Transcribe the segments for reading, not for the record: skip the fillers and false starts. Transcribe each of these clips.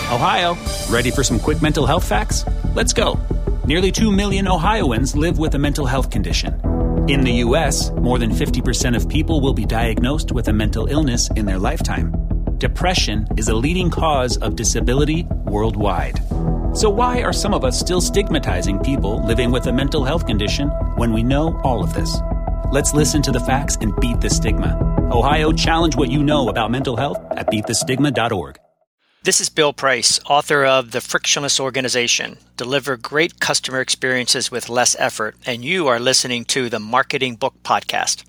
Ohio, ready for some quick mental health facts? Let's go. Nearly 2 million Ohioans live with a mental health condition. In the U.S., more than 50% of people will be diagnosed with a mental illness in their lifetime. Depression is a leading cause of disability worldwide. So why are some of us still stigmatizing people living with a mental health condition when we know all of this? Let's listen to the facts and beat the stigma. Ohio, challenge what you know about mental health at beatthestigma.org. This is Bill Price, author of The Frictionless Organization, Deliver Great Customer Experiences with Less Effort, and you are listening to the Marketing Book Podcast.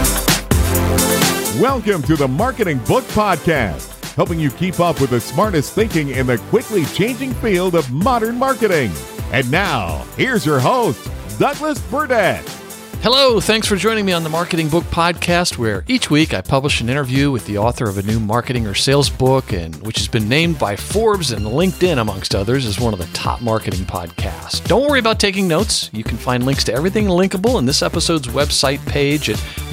Welcome to the Marketing Book Podcast, helping you keep up with the smartest thinking in the quickly changing field of modern marketing. And now, here's your host, Douglas Burdett. Hello, thanks for joining me on the Marketing Book Podcast, where each week I publish an interview with the author of a new marketing or sales book, and which has been named by Forbes and LinkedIn, amongst others, as one of the top marketing podcasts. Don't worry about taking notes. You can find links to everything linkable in this episode's website page at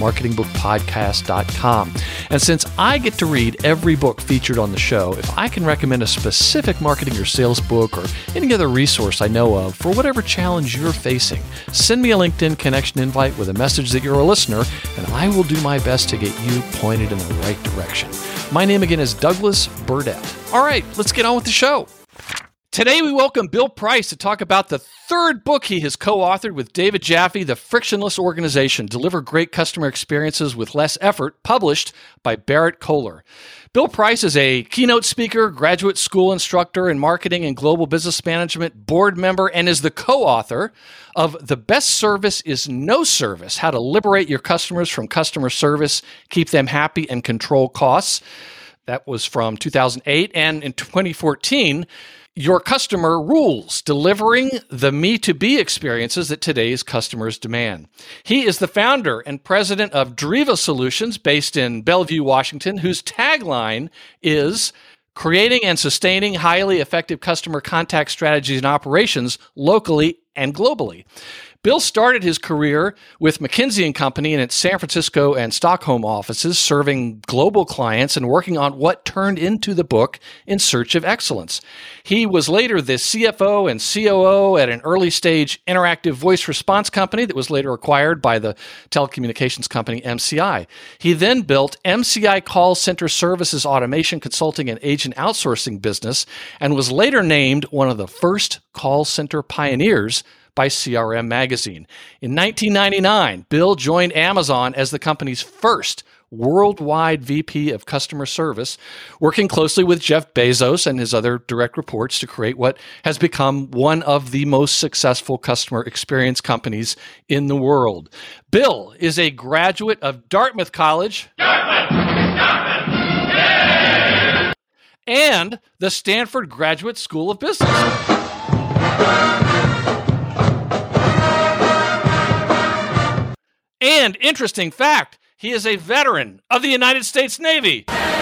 marketingbookpodcast.com. And since I get to read every book featured on the show, if I can recommend a specific marketing or sales book or any other resource I know of for whatever challenge you're facing, send me a LinkedIn connection invite with a message that you're a listener, and I will do my best to get you pointed in the right direction. My name again is Douglas Burdett. All right, let's get on with the show. Today we welcome Bill Price to talk about the third book he has co-authored with David Jaffe, The Frictionless Organization, Deliver Great Customer Experiences with Less Effort, published by Barrett Kohler. Bill Price is a keynote speaker, graduate school instructor in marketing and global business management, board member, and is the co-author of The Best Service is No Service, How to Liberate Your Customers from Customer Service, Keep Them Happy, and Control Costs. That was from 2008. And in 2014, Your Customer Rules, Delivering the Me-to-Be Experiences that today's customers demand. He is the founder and president of Driva Solutions, based in Bellevue, Washington, whose tagline is creating and sustaining highly effective customer contact strategies and operations locally and globally. Bill started his career with McKinsey & Company in its San Francisco and Stockholm offices, serving global clients and working on what turned into the book In Search of Excellence. He was later the CFO and COO at an early-stage interactive voice response company that was later acquired by the telecommunications company MCI. He then built MCI Call Center Services Automation Consulting and Agent Outsourcing business and was later named one of the first call center pioneers by CRM Magazine. In 1999, Bill joined Amazon as the company's first worldwide VP of customer service, working closely with Jeff Bezos and his other direct reports to create what has become one of the most successful customer experience companies in the world. Bill is a graduate of Dartmouth College and the Stanford Graduate School of Business. And interesting fact, he is a veteran of the United States Navy.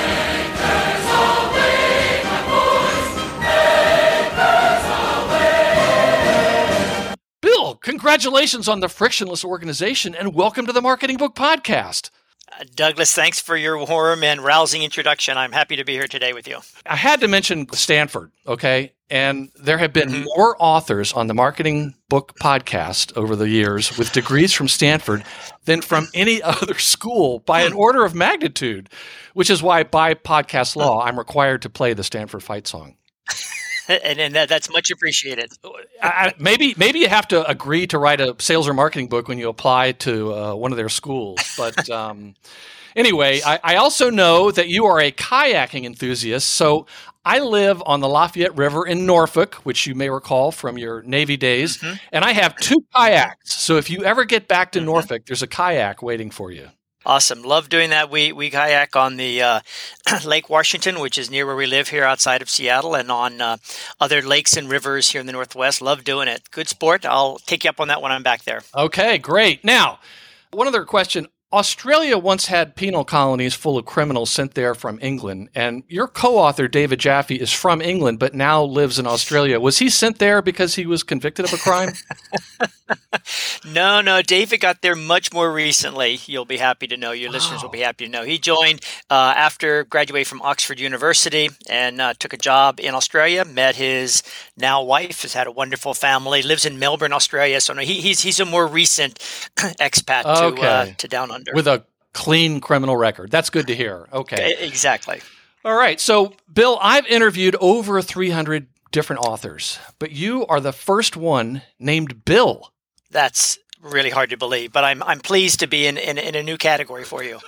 Bill, congratulations on the Frictionless Organization and welcome to the Marketing Book Podcast. Douglas, thanks for your warm and rousing introduction. I'm happy to be here today with you. I had to mention Stanford, okay? And there have been more authors on the Marketing Book Podcast over the years with degrees from Stanford than from any other school by an order of magnitude, which is why by podcast law, I'm required to play the Stanford fight song. And that's much appreciated. Maybe you have to agree to write a sales or marketing book when you apply to one of their schools. But anyway, I also know that you are a kayaking enthusiast. So I live on the Lafayette River in Norfolk, which you may recall from your Navy days. And I have 2 kayaks. So if you ever get back to Norfolk, there's a kayak waiting for you. Awesome. Love doing that. We kayak on the Lake Washington, which is near where we live here outside of Seattle, and on other lakes and rivers here in the Northwest. Love doing it. Good sport. I'll take you up on that when I'm back there. Okay, great. Now, one other question. Australia once had penal colonies full of criminals sent there from England, and your co-author, David Jaffe, is from England but now lives in Australia. Was he sent there because he was convicted of a crime? No. David got there much more recently. You'll be happy to know. Your listeners will be happy to know. He joined after graduating from Oxford University and took a job in Australia. Met his now wife. Has had a wonderful family. Lives in Melbourne, Australia. So no, he's a more recent expat to Down Under with a clean criminal record. That's good to hear. Okay, exactly. All right. So, Bill, I've interviewed over 300 different authors, but you are the first one named Bill. That's really hard to believe, but I'm pleased to be in a new category for you.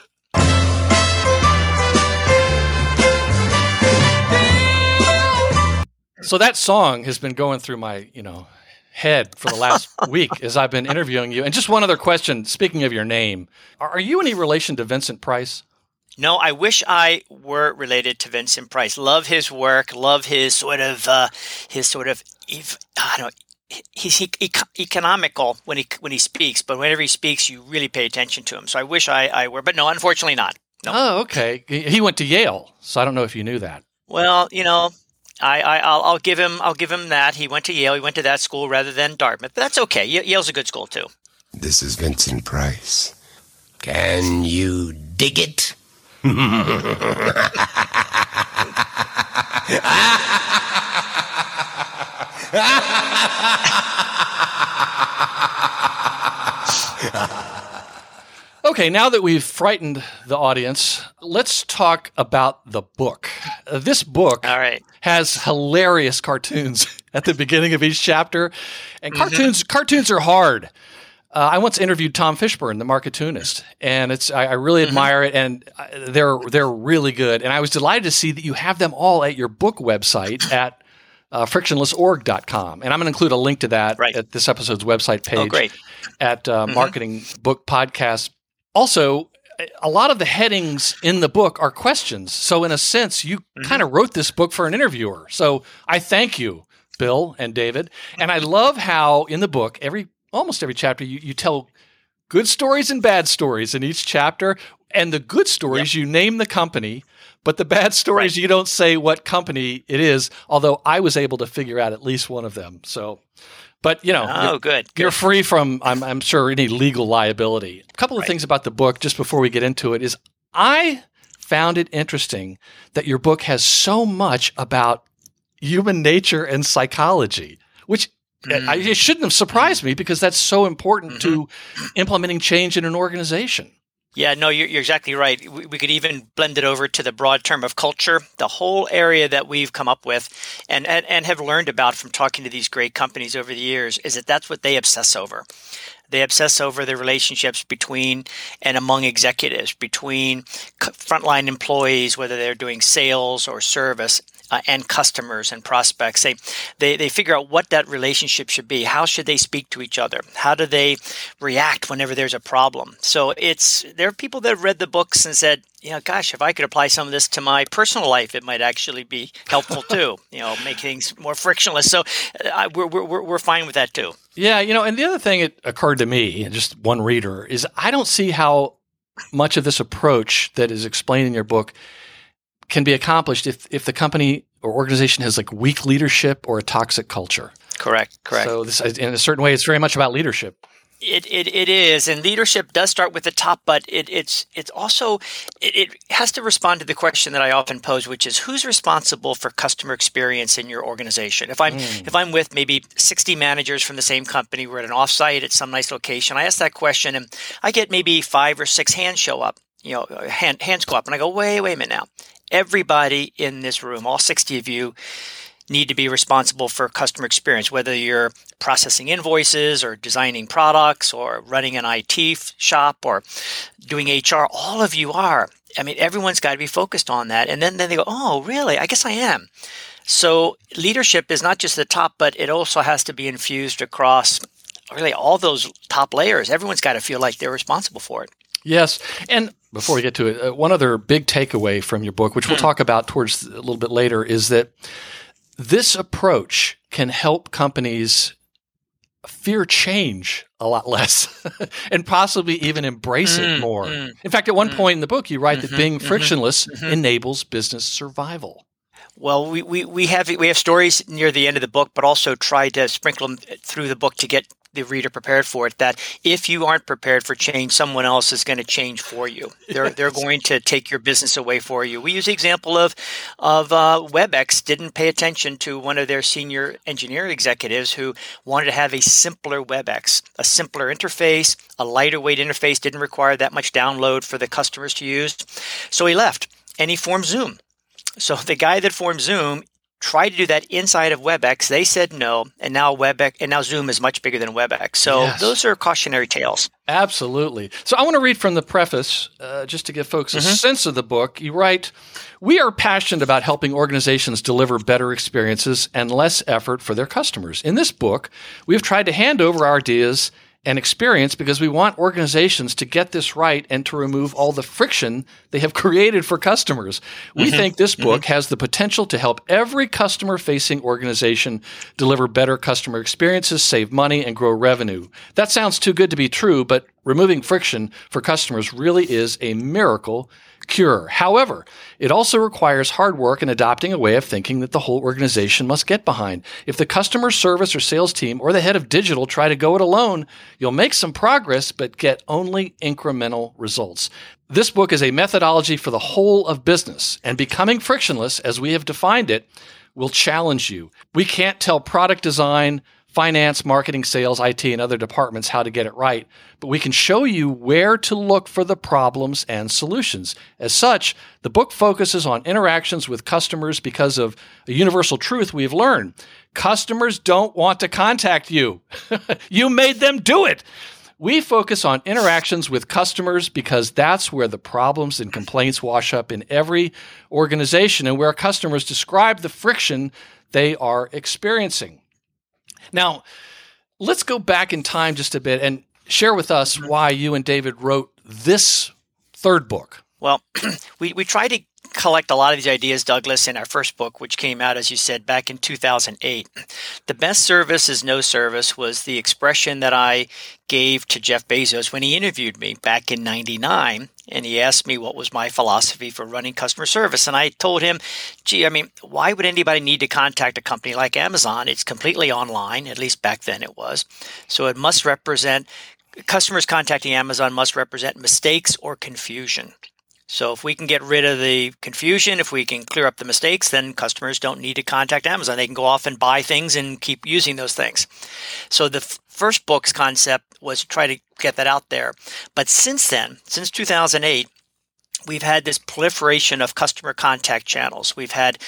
So that song has been going through my, head for the last week as I've been interviewing you. And just one other question, speaking of your name, are you any relation to Vincent Price? No, I wish I were related to Vincent Price. Love his work. Love his he's economical when he speaks, but whenever he speaks, you really pay attention to him. So I wish I were, but no, unfortunately not. No. Oh, okay. He went to Yale, so I don't know if you knew that. Well, I'll give him that. He went to Yale. He went to that school rather than Dartmouth, but that's okay. Yale's a good school too. This is Vincent Price. Can you dig it? Okay, now that we've frightened the audience, let's talk about the book. This book has hilarious cartoons at the beginning of each chapter, and cartoons are hard. I once interviewed Tom Fishburne, the Marketunist, and I really admire it, and they're really good. And I was delighted to see that you have them all at your book website at frictionlessorg.com. And I'm going to include a link to that at this episode's website page at Marketing Book Podcast. Also, a lot of the headings in the book are questions. So in a sense, you kind of wrote this book for an interviewer. So I thank you, Bill and David. And I love how in the book, almost every chapter, you tell good stories and bad stories in each chapter. And the good stories, you name the company, but the bad stories, you don't say what company it is, although I was able to figure out at least one of them. So, but you're free from, I'm sure, any legal liability. A couple of things about the book, just before we get into it, is I found it interesting that your book has so much about human nature and psychology, which it shouldn't have surprised me because that's so important to implementing change in an organization. Yeah, no, you're exactly right. We could even blend it over to the broad term of culture, the whole area that we've come up with and have learned about from talking to these great companies over the years is that's what they obsess over. They obsess over the relationships between and among executives, between frontline employees, whether they're doing sales or service, and customers and prospects. They figure out what that relationship should be. How should they speak to each other? How do they react whenever there's a problem? So there are people that have read the books and said, gosh, if I could apply some of this to my personal life, it might actually be helpful too. Make things more frictionless. So we're fine with that too. Yeah, and the other thing that occurred to me, just one reader, is I don't see how much of this approach that is explained in your book can be accomplished if the company or organization has like weak leadership or a toxic culture. Correct. So this, in a certain way, it's very much about leadership. It is, and leadership does start with the top, but it also has to respond to the question that I often pose, which is who's responsible for customer experience in your organization? If I'm with maybe 60 managers from the same company, we're at an offsite at some nice location, I ask that question, and I get maybe 5 or 6 hands show up. Hands go up, and I go, wait a minute now. Everybody in this room, all 60 of you, need to be responsible for customer experience, whether you're processing invoices or designing products or running an IT shop or doing HR. All of you are. I mean, everyone's got to be focused on that. And then they go, oh, really? I guess I am. So leadership is not just the top, but it also has to be infused across really all those top layers. Everyone's got to feel like they're responsible for it. Yes. And before we get to it, one other big takeaway from your book, which we'll talk about towards a little bit later, is that this approach can help companies fear change a lot less and possibly even embrace it more. In fact, at one point in the book, you write that being frictionless enables business survival. Well, we have stories near the end of the book, but also try to sprinkle them through the book to get the reader prepared for it, that if you aren't prepared for change, someone else is going to change for you. They're going to take your business away for you. We use the example of WebEx didn't pay attention to one of their senior engineering executives who wanted to have a simpler WebEx, a simpler interface, a lighter weight interface, didn't require that much download for the customers to use. So he left and he formed Zoom. So the guy that formed Zoom tried to do that inside of WebEx. They said no, and now Zoom is much bigger than WebEx. So those are cautionary tales. Absolutely. So I want to read from the preface, just to give folks a sense of the book. You write, "We are passionate about helping organizations deliver better experiences and less effort for their customers. In this book, we have tried to hand over our ideas and experience because we want organizations to get this right and to remove all the friction they have created for customers. We think this book has the potential to help every customer-facing organization deliver better customer experiences, save money, and grow revenue. That sounds too good to be true, but removing friction for customers really is a miracle cure. However, it also requires hard work in adopting a way of thinking that the whole organization must get behind. If the customer service or sales team or the head of digital try to go it alone, you'll make some progress, but get only incremental results. This book is a methodology for the whole of business, and becoming frictionless, as we have defined it, will challenge you. We can't tell product design, finance, marketing, sales, IT, and other departments how to get it right, but we can show you where to look for the problems and solutions. As such, the book focuses on interactions with customers because of a universal truth we've learned. Customers don't want to contact you. You made them do it. We focus on interactions with customers because that's where the problems and complaints wash up in every organization and where customers describe the friction they are experiencing. Now, let's go back in time just a bit and share with us why you and David wrote this third book. Well, we tried to collect a lot of these ideas, Douglas, in our first book, which came out, as you said, back in 2008. The best service is no service was the expression that I gave to Jeff Bezos when he interviewed me back in 99. And he asked me what was my philosophy for running customer service. And I told him, why would anybody need to contact a company like Amazon? It's completely online, at least back then it was. So it must represent, customers contacting Amazon must represent mistakes or confusion. So if we can get rid of the confusion, if we can clear up the mistakes, then customers don't need to contact Amazon. They can go off and buy things and keep using those things. So the first book's concept was to try to get that out there. But since then, since 2008, we've had this proliferation of customer contact channels. We've had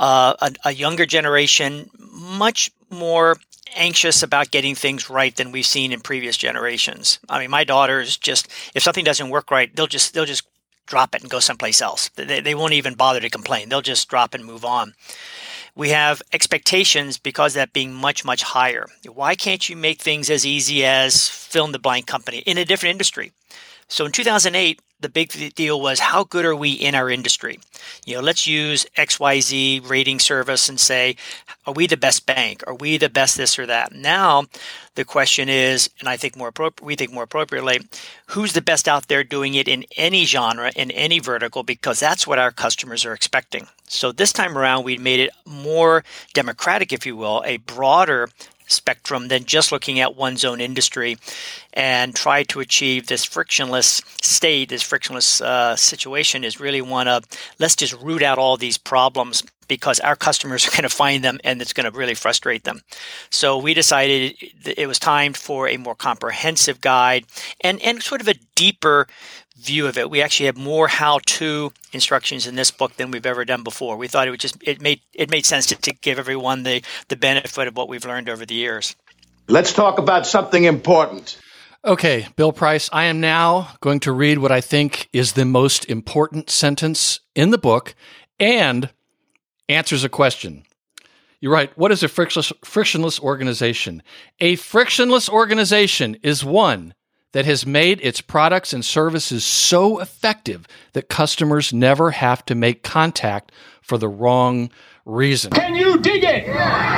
a younger generation much more anxious about getting things right than we've seen in previous generations. I mean, my daughters just, if something doesn't work right, they'll just drop it and go someplace else. They won't even bother to complain. They'll just drop and move on. We have expectations because of that being much, much higher. Why can't you make things as easy as fill in the blank company in a different industry? So in 2008, the big deal was, how good are we in our industry? Let's use XYZ rating service and say, are we the best bank? Are we the best this or that? Now, the question is, and we think more appropriately, who's the best out there doing it in any genre, in any vertical, because that's what our customers are expecting. So this time around, we made it more democratic, if you will, a broader spectrum than just looking at one's own industry, and try to achieve this frictionless state, this frictionless situation is really one of, let's just root out all these problems because our customers are going to find them and it's going to really frustrate them. So we decided it was time for a more comprehensive guide and sort of a deeper view of it. We actually have more how-to instructions in this book than we've ever done before. We thought it made sense to give everyone the benefit of what we've learned over the years. Let's talk about something important. Okay, Bill Price, I am now going to read what I think is the most important sentence in the book and answers a question. You write, what is a frictionless organization? A frictionless organization is one that has made its products and services so effective that customers never have to make contact for the wrong reason. Can you dig it?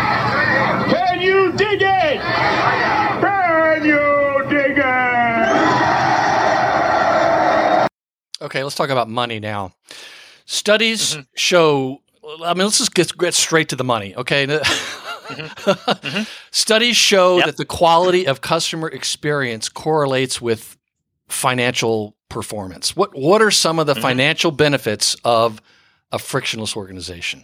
Can you dig it? Can you dig it? Okay, let's talk about money now. Studies show, let's just get straight to the money, okay? Studies show that the quality of customer experience correlates with financial performance. What are some of the financial benefits of a frictionless organization?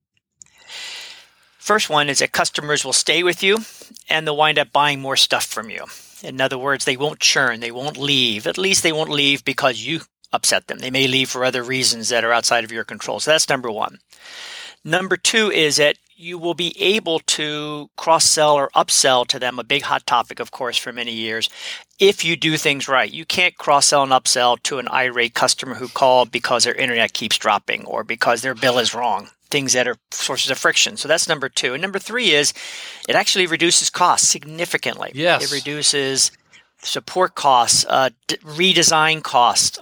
First one is that customers will stay with you and they'll wind up buying more stuff from you. In other words, they won't churn, they won't leave. At least they won't leave because you upset them. They may leave for other reasons that are outside of your control. So that's number one. Number two is that you will be able to cross-sell or upsell to them, a big hot topic, of course, for many years, if you do things right. You can't cross-sell and upsell to an irate customer who called because their internet keeps dropping or because their bill is wrong, things that are sources of friction. So that's number two. And number three is it actually reduces costs significantly. Yes. It reduces support costs, redesign costs,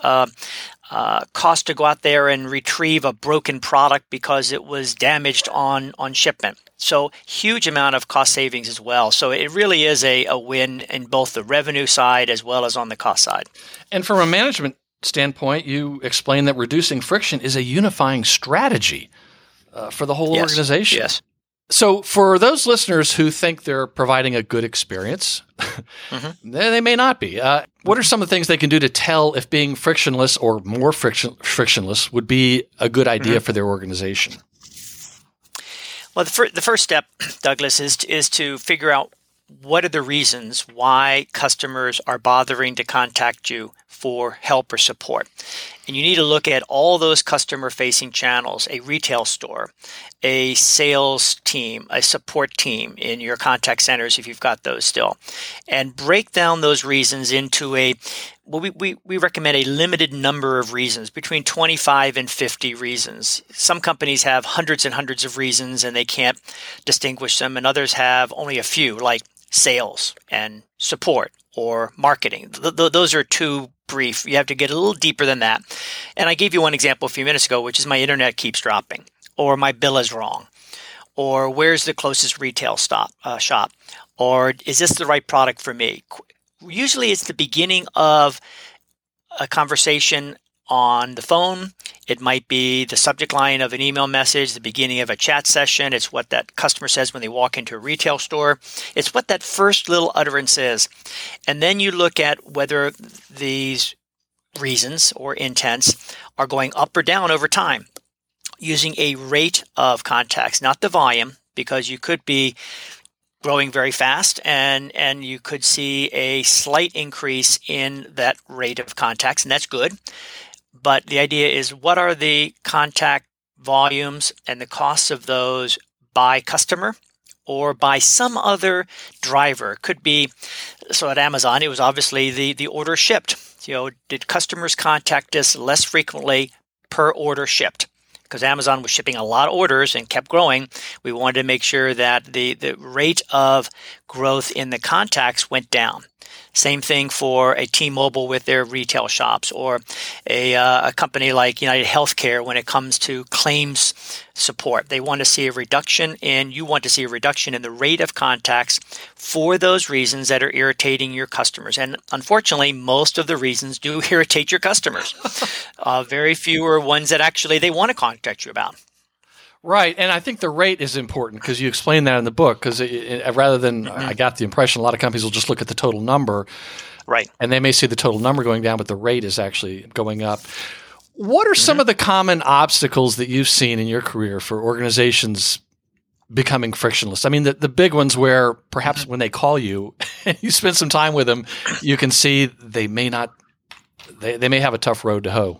cost to go out there and retrieve a broken product because it was damaged on shipment. So huge amount of cost savings as well. So it really is a win in both the revenue side as well as on the cost side. And from a management standpoint, you explain that reducing friction is a unifying strategy for the whole organization. Yes. So for those listeners who think they're providing a good experience, they may not be. What are some of the things they can do to tell if being frictionless or more frictionless would be a good idea for their organization? Well, the first step, Douglas, is to figure out what are the reasons why customers are bothering to contact you for help or support. And you need to look at all those customer-facing channels, a retail store, a sales team, a support team in your contact centers if you've got those still, and break down those reasons into we recommend a limited number of reasons, between 25 and 50 reasons. Some companies have hundreds and hundreds of reasons and they can't distinguish them, and others have only a few, like sales and support or marketing. Those are too brief. You have to get a little deeper than that. And I gave you one example a few minutes ago, which is my internet keeps dropping, or my bill is wrong, or where's the closest retail shop, or is this the right product for me? Usually it's the beginning of a conversation on the phone. It might be the subject line of an email message, the beginning of a chat session. It's what that customer says when they walk into a retail store. It's what that first little utterance is. And then you look at whether these reasons or intents are going up or down over time using a rate of contacts, not the volume, because you could be growing very fast and you could see a slight increase in that rate of contacts, and that's good. But the idea is, what are the contact volumes and the costs of those by customer or by some other driver? It could be, so at Amazon, it was obviously the order shipped. Did customers contact us less frequently per order shipped? Because Amazon was shipping a lot of orders and kept growing, we wanted to make sure that the rate of growth in the contacts went down. Same thing for a T-Mobile with their retail shops, or a company like United Healthcare when it comes to claims support. They want to see a reduction you want to see a reduction in the rate of contacts for those reasons that are irritating your customers. And unfortunately, most of the reasons do irritate your customers. Very few are ones that actually they want to contact you about. Right, and I think the rate is important because you explain that in the book, because rather than, I got the impression a lot of companies will just look at the total number, right, and they may see the total number going down, but the rate is actually going up. What are some of the common obstacles that you've seen in your career for organizations becoming frictionless? I mean, the big ones where perhaps when they call you and you spend some time with them, you can see they may have a tough road to hoe.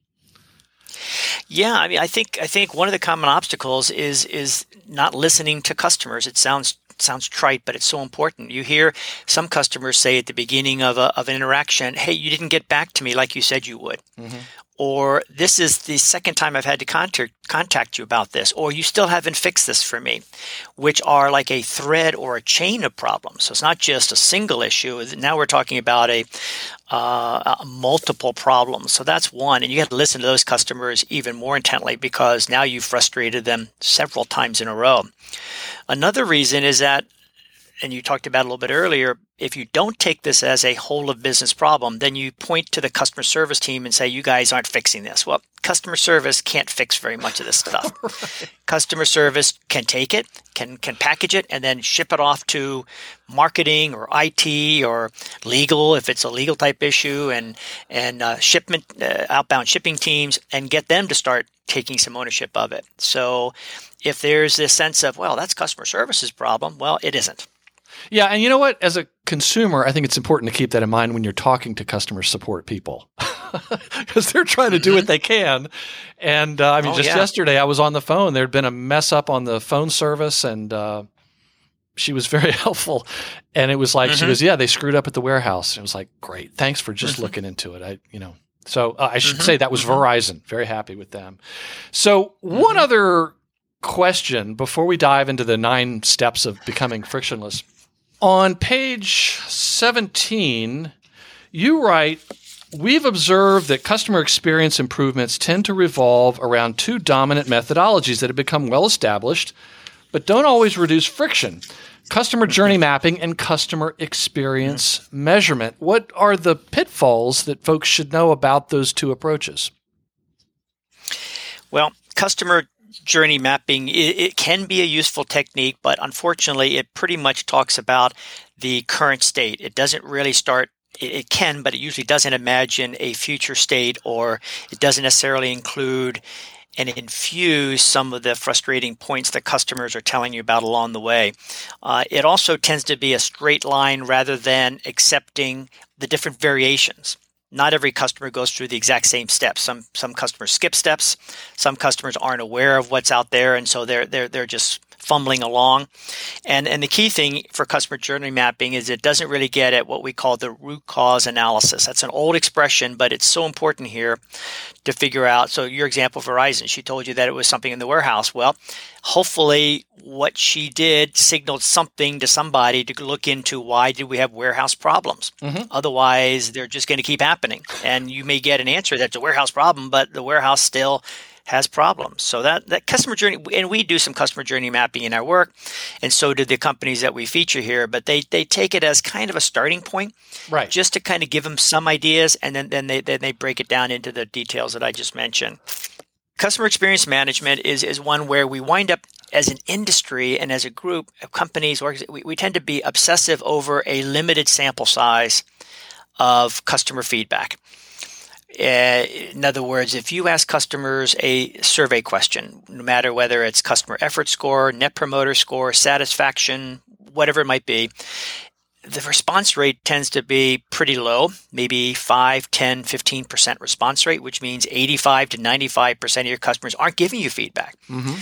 Yeah, I mean, I think one of the common obstacles is not listening to customers. It sounds trite, but it's so important. You hear some customers say at the beginning of an interaction, "Hey, you didn't get back to me like you said you would," or "This is the second time I've had to contact you about this," or "You still haven't fixed this for me," which are like a thread or a chain of problems. So it's not just a single issue. Now we're talking about a multiple problems. So that's one. And you have to listen to those customers even more intently because now you've frustrated them several times in a row. Another reason is that and you talked about a little bit earlier, if you don't take this as a whole of business problem, then you point to the customer service team and say, you guys aren't fixing this. Well, customer service can't fix very much of this stuff. Right. Customer service can take it, can package it, and then ship it off to marketing or IT or legal, if it's a legal type issue, and shipment, outbound shipping teams, and get them to start taking some ownership of it. So if there's this sense of, well, that's customer service's problem, well, it isn't. Yeah, and you know what? As a consumer, I think it's important to keep that in mind when you're talking to customer support people, because they're trying to do what they can. And yesterday I was on the phone. There had been a mess up on the phone service, and she was very helpful. And it was like, she goes, yeah, they screwed up at the warehouse. And it was like, great, thanks for just looking into it. So I should say that was Verizon. Very happy with them. So one other question before we dive into the 9 steps of becoming frictionless. On page 17, you write, we've observed that customer experience improvements tend to revolve around 2 dominant methodologies that have become well established, but don't always reduce friction: customer journey mapping and customer experience measurement. What are the pitfalls that folks should know about those 2 approaches? Well, customer journey mapping, it can be a useful technique, but unfortunately, it pretty much talks about the current state. It doesn't really start, it can, but it usually doesn't imagine a future state, or it doesn't necessarily include and infuse some of the frustrating points that customers are telling you about along the way. It also tends to be a straight line rather than accepting the different variations. Not every customer goes through the exact same steps. Some customers skip steps. Some customers aren't aware of what's out there, and so they're just fumbling along. And the key thing for customer journey mapping is it doesn't really get at what we call the root cause analysis. That's an old expression, but it's so important here to figure out. So your example, Verizon, she told you that it was something in the warehouse. Well, hopefully what she did signaled something to somebody to look into why did we have warehouse problems. Otherwise, they're just going to keep happening. And you may get an answer that's a warehouse problem, but the warehouse still has problems. So that customer journey, and we do some customer journey mapping in our work, and so do the companies that we feature here, but they take it as kind of a starting point, right? Just to kind of give them some ideas, and then they break it down into the details that I just mentioned. Customer experience management is one where we wind up as an industry and as a group of companies, we tend to be obsessive over a limited sample size of customer feedback. In other words, if you ask customers a survey question, no matter whether it's customer effort score, net promoter score, satisfaction, whatever it might be, the response rate tends to be pretty low, maybe 5, 10, 15% response rate, which means 85 to 95% of your customers aren't giving you feedback.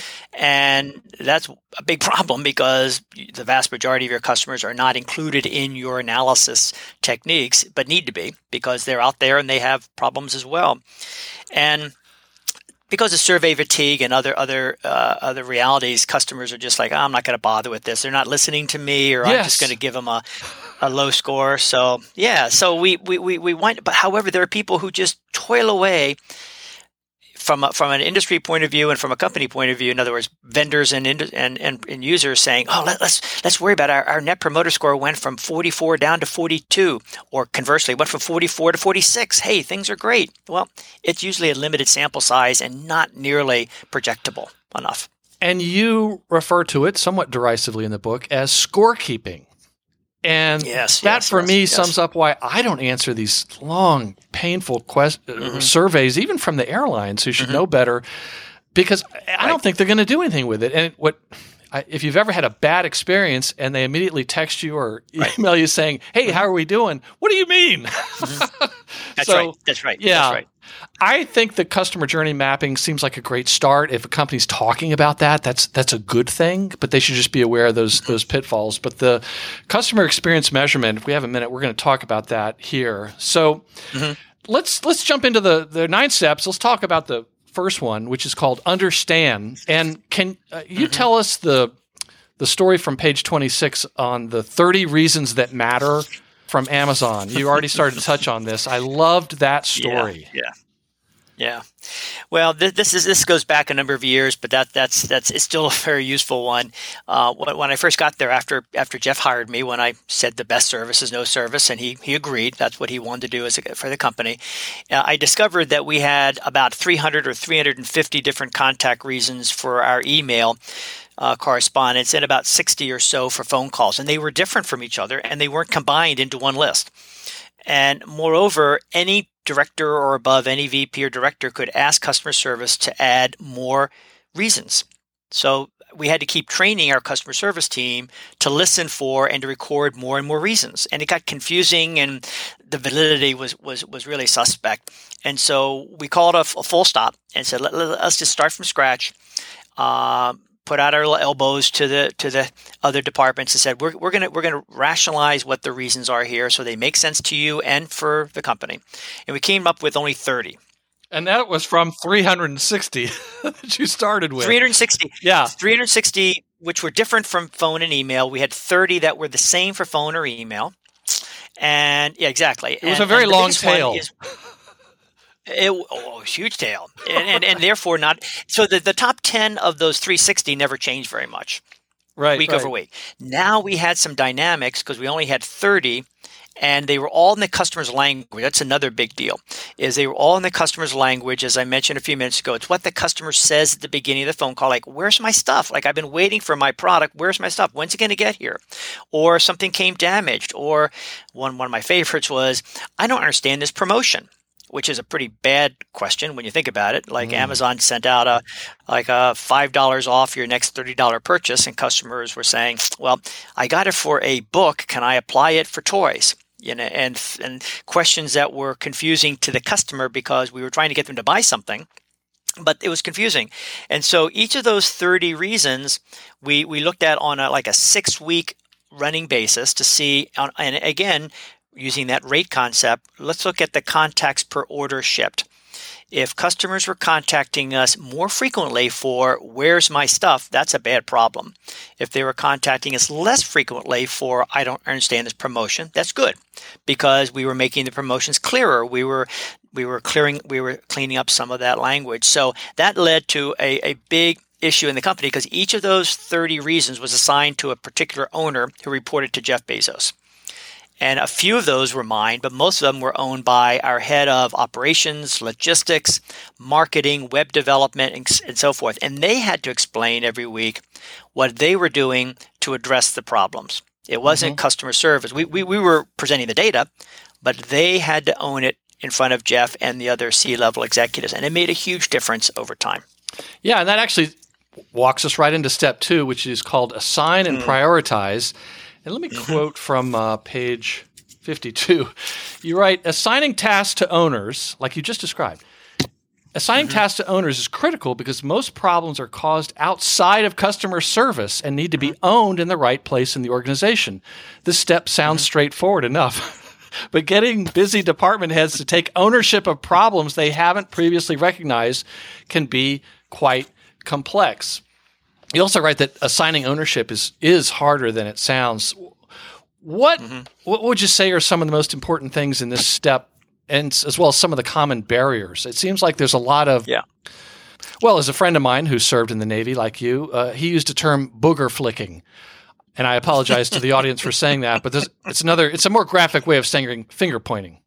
And that's a big problem because the vast majority of your customers are not included in your analysis techniques, but need to be because they're out there and they have problems as well. And because of survey fatigue and other realities, customers are just like, I'm not going to bother with this. They're not listening to me, or I'm just going to give them a low score. So we wind. But however, there are people who just toil away from an industry point of view and from a company point of view. In other words, vendors and users saying, "Oh, let's worry about our net promoter score went from 44 down to 42, or conversely, went from 44 to 46. Hey, things are great." Well, it's usually a limited sample size and not nearly projectable enough. And you refer to it somewhat derisively in the book as scorekeeping. And that for me sums up why I don't answer these long, painful surveys, even from the airlines who should know better, because I don't think they're going to do anything with it. And if you've ever had a bad experience and they immediately text you or email you saying, "Hey, how are we doing?" What do you mean? That's right. Yeah. That's right. I think the customer journey mapping seems like a great start. If a company's talking about that, that's a good thing, but they should just be aware of those pitfalls. But the customer experience measurement, if we have a minute, we're going to talk about that here. So let's jump into the 9 steps. Let's talk about the first one, which is called understand. And can you tell us the story from page 26 on the 30 reasons that matter from Amazon? You already started to touch on this. I loved that story. Yeah. Well, this goes back a number of years, but it's still a very useful one. When I first got there, after Jeff hired me, when I said the best service is no service, and he agreed, that's what he wanted to do for the company. I discovered that we had about 300 or 350 different contact reasons for our email correspondence, and about 60 or so for phone calls, and they were different from each other, and they weren't combined into one list. And moreover, any director or above, any VP or director could ask customer service to add more reasons. So we had to keep training our customer service team to listen for and to record more and more reasons. And it got confusing, and the validity was really suspect. And so we called a full stop and said, let's just start from scratch. Put out our elbows to the other departments and said, we're gonna rationalize what the reasons are here so they make sense to you and for the company. And we came up with only 30. And that was from 360 that you started with. 360. Yeah. 360, which were different from phone and email. We had 30 that were the same for phone or email. And yeah, exactly. It was a very long tail. Huge tail, and therefore not. So the top 10 of those 360 never changed very much, week over week. Now we had some dynamics because we only had 30, and they were all in the customer's language. That's another big deal. Is they were all in the customer's language, as I mentioned a few minutes ago. It's what the customer says at the beginning of the phone call, like, "Where's my stuff? Like, I've been waiting for my product. Where's my stuff? When's it going to get here?" Or something came damaged. Or one of my favorites was, "I don't understand this promotion." Which is a pretty bad question when you think about it. Like Amazon sent out a $5 off your next $30 purchase, and customers were saying, "Well, I got it for a book. Can I apply it for toys?" You know, and questions that were confusing to the customer because we were trying to get them to buy something, but it was confusing. And so each of those 30 reasons we looked at on a 6-week running basis to see, and again, using that rate concept, let's look at the contacts per order shipped. If customers were contacting us more frequently for "where's my stuff," that's a bad problem. If they were contacting us less frequently for "I don't understand this promotion," that's good, because we were making the promotions clearer. We were cleaning up some of that language. So that led to a big issue in the company, because each of those 30 reasons was assigned to a particular owner who reported to Jeff Bezos. And a few of those were mine, but most of them were owned by our head of operations, logistics, marketing, web development, and so forth. And they had to explain every week what they were doing to address the problems. It wasn't customer service. We were presenting the data, but they had to own it in front of Jeff and the other C-level executives. And it made a huge difference over time. Yeah, and that actually walks us right into step 2, which is called assign and prioritize. And let me quote from page 52. You write, "Assigning tasks to owners," like you just described, "assigning tasks to owners is critical because most problems are caused outside of customer service and need to be owned in the right place in the organization. This step sounds straightforward enough, but getting busy department heads to take ownership of problems they haven't previously recognized can be quite complex." You also write that assigning ownership is harder than it sounds. What would you say are some of the most important things in this step, and as well as some of the common barriers? It seems like there's a lot of Well, as a friend of mine who served in the Navy, like you, he used a term booger flicking. And I apologize to the audience for saying that, but it's a more graphic way of saying finger pointing.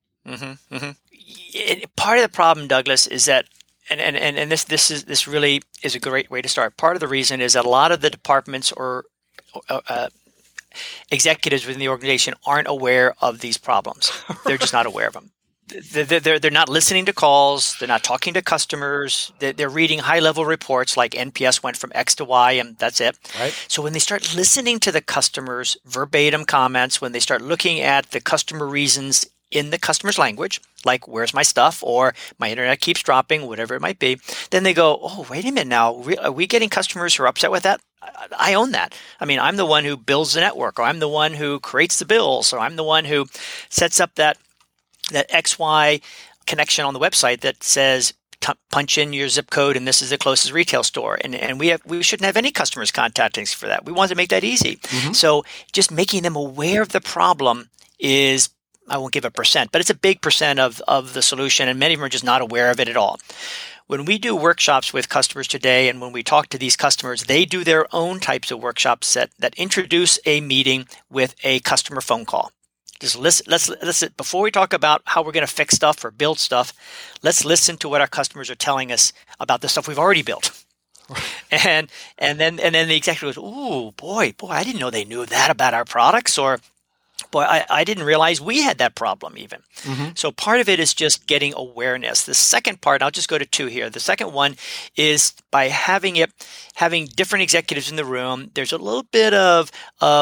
Part of the problem, Douglas, is that And this really is a great way to start. Part of the reason is that a lot of the departments or executives within the organization aren't aware of these problems. They're just not aware of them. They're not listening to calls. They're not talking to customers. They're reading high-level reports like NPS went from X to Y, and that's it. Right. So when they start listening to the customers' verbatim comments, when they start looking at the customer reasons in the customer's language, like "where's my stuff?" or "my internet keeps dropping," whatever it might be, then they go, "Oh, wait a minute now. Are we getting customers who are upset with that? I own that. I mean, I'm the one who builds the network, or I'm the one who creates the bills, or I'm the one who sets up that XY connection on the website that says punch in your zip code and this is the closest retail store." And we shouldn't have any customers contacting us for that. We want to make that easy. So just making them aware of the problem is I won't give a percent, but it's a big percent of the solution, and many of them are just not aware of it at all. When we do workshops with customers today, and when we talk to these customers, they do their own types of workshops that introduce a meeting with a customer phone call. Just listen. Before we talk about how we're going to fix stuff or build stuff, let's listen to what our customers are telling us about the stuff we've already built. And then the executive goes, "Ooh, boy, I didn't know they knew that about our products," or "Boy, I didn't realize we had that problem even." Mm-hmm. So part of it is just getting awareness. The second part, I'll just go to 2 here. The second one is by having different executives in the room. There's a little bit of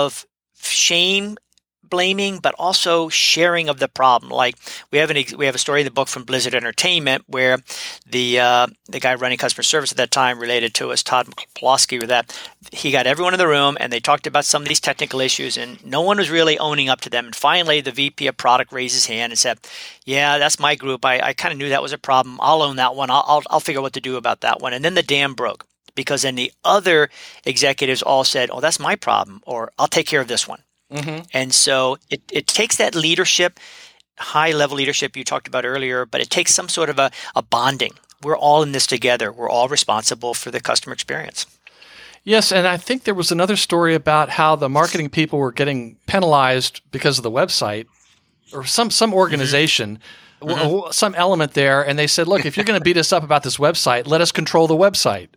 shame, blaming, but also sharing of the problem. Like we have a story in the book from Blizzard Entertainment where the guy running customer service at that time related to us, Todd Pawlowski, with that he got everyone in the room and they talked about some of these technical issues and no one was really owning up to them. And finally, the VP of product raised his hand and said, "Yeah, that's my group. I kind of knew that was a problem. I'll own that one. I'll figure out what to do about that one." And then the dam broke because then the other executives all said, "Oh, that's my problem," or "I'll take care of this one." Mm-hmm. And so it takes that leadership, high-level leadership you talked about earlier, but it takes some sort of a bonding. We're all in this together. We're all responsible for the customer experience. Yes, and I think there was another story about how the marketing people were getting penalized because of the website or some organization, mm-hmm. Some element there, and they said, "Look, if you're going to beat us up about this website, let us control the website."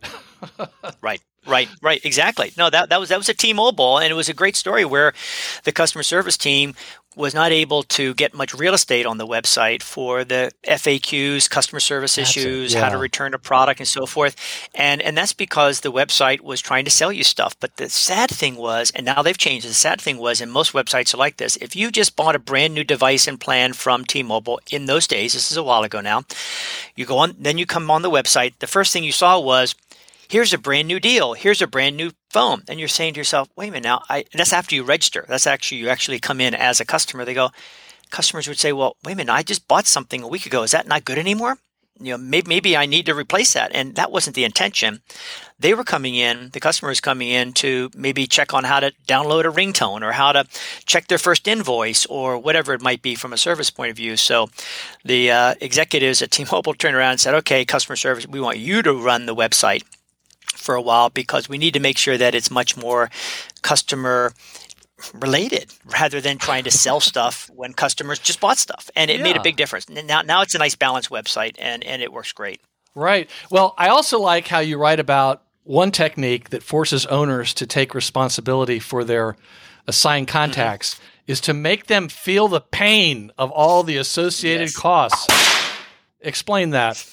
Right. Exactly. No, that was a T-Mobile, and it was a great story where the customer service team was not able to get much real estate on the website for the FAQs, customer service issues, how to return a product, and so forth. And that's because the website was trying to sell you stuff. But the sad thing was, and now they've changed, the sad thing was, and most websites are like this, if you just bought a brand new device and plan from T-Mobile in those days, this is a while ago now, you go on, then you come on the website, the first thing you saw was, "Here's a brand new deal. Here's a brand new phone." And you're saying to yourself, "Wait a minute now." And that's after you register. That's actually, you actually come in as a customer. Customers would say, "Well, wait a minute, I just bought something a week ago. Is that not good anymore? Maybe I need to replace that." And that wasn't the intention. They were coming in, the customer was coming in to maybe check on how to download a ringtone or how to check their first invoice or whatever it might be from a service point of view. So the executives at T-Mobile turned around and said, "Okay, customer service, we want you to run the website for a while because we need to make sure that it's much more customer related rather than trying to sell stuff when customers just bought stuff." And it made a big difference. Now it's a nice balanced website and it works great. Right. Well, I also like how you write about one technique that forces owners to take responsibility for their assigned contacts is to make them feel the pain of all the associated costs. Explain that.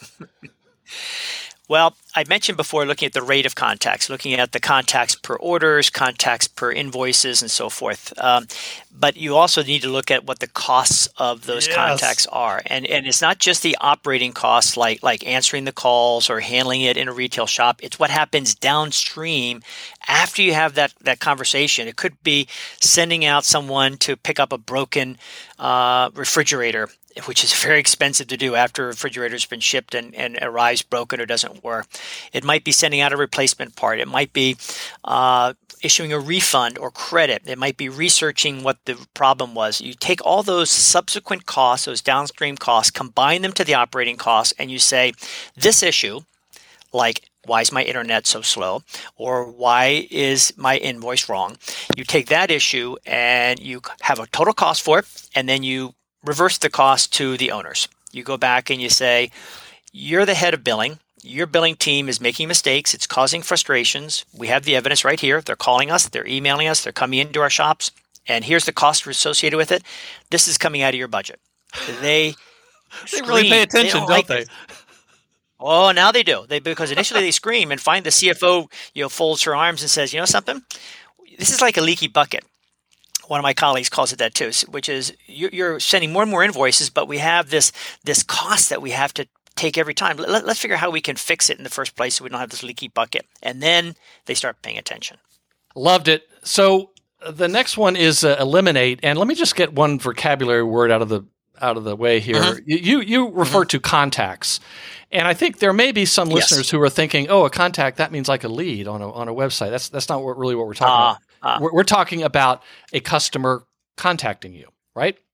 Well, I mentioned before looking at the rate of contacts, looking at the contacts per orders, contacts per invoices, and so forth. But you also need to look at what the costs of those contacts are. And it's not just the operating costs like answering the calls or handling it in a retail shop. It's what happens downstream after you have that conversation. It could be sending out someone to pick up a broken refrigerator, which is very expensive to do after a refrigerator's been shipped and arrives broken or doesn't work. It might be sending out a replacement part. It might be issuing a refund or credit. It might be researching what the problem was. You take all those subsequent costs, those downstream costs, combine them to the operating costs, and you say, this issue, like why is my internet so slow, or why is my invoice wrong? You take that issue and you have a total cost for it, and then you reverse the cost to the owners. You go back and you say, you're the head of billing. Your billing team is making mistakes. It's causing frustrations. We have the evidence right here. They're calling us. They're emailing us. They're coming into our shops. And here's the cost associated with it. This is coming out of your budget. They really pay attention, don't they? Oh, now they do. Because initially they scream and find the CFO, folds her arms and says, something? This is like a leaky bucket. One of my colleagues calls it that too, which is you're sending more and more invoices, but we have this cost that we have to take every time. Let's figure out how we can fix it in the first place so we don't have this leaky bucket. And then they start paying attention. Loved it. So the next one is eliminate. And let me just get one vocabulary word out of the way here. Uh-huh. You refer to contacts. And I think there may be some listeners who are thinking, oh, a contact, that means like a lead on a website. That's not really what we're talking about. We're talking about a customer contacting you, right?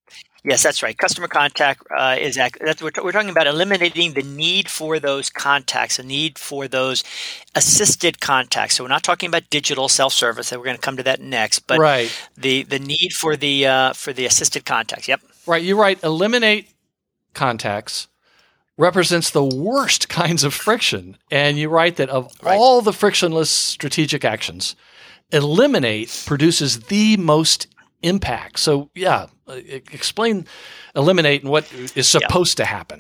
Yes, that's right. Customer contact that's what we're talking about, eliminating the need for those contacts, the need for those assisted contacts. So we're not talking about digital self-service. We're going to come to that next, but Right. the need for the assisted contacts. Yep. Right. You write eliminate contacts represents the worst kinds of friction. And you write that of all the frictionless strategic actions, eliminate produces the most impact. So, yeah, explain eliminate and what is supposed to happen.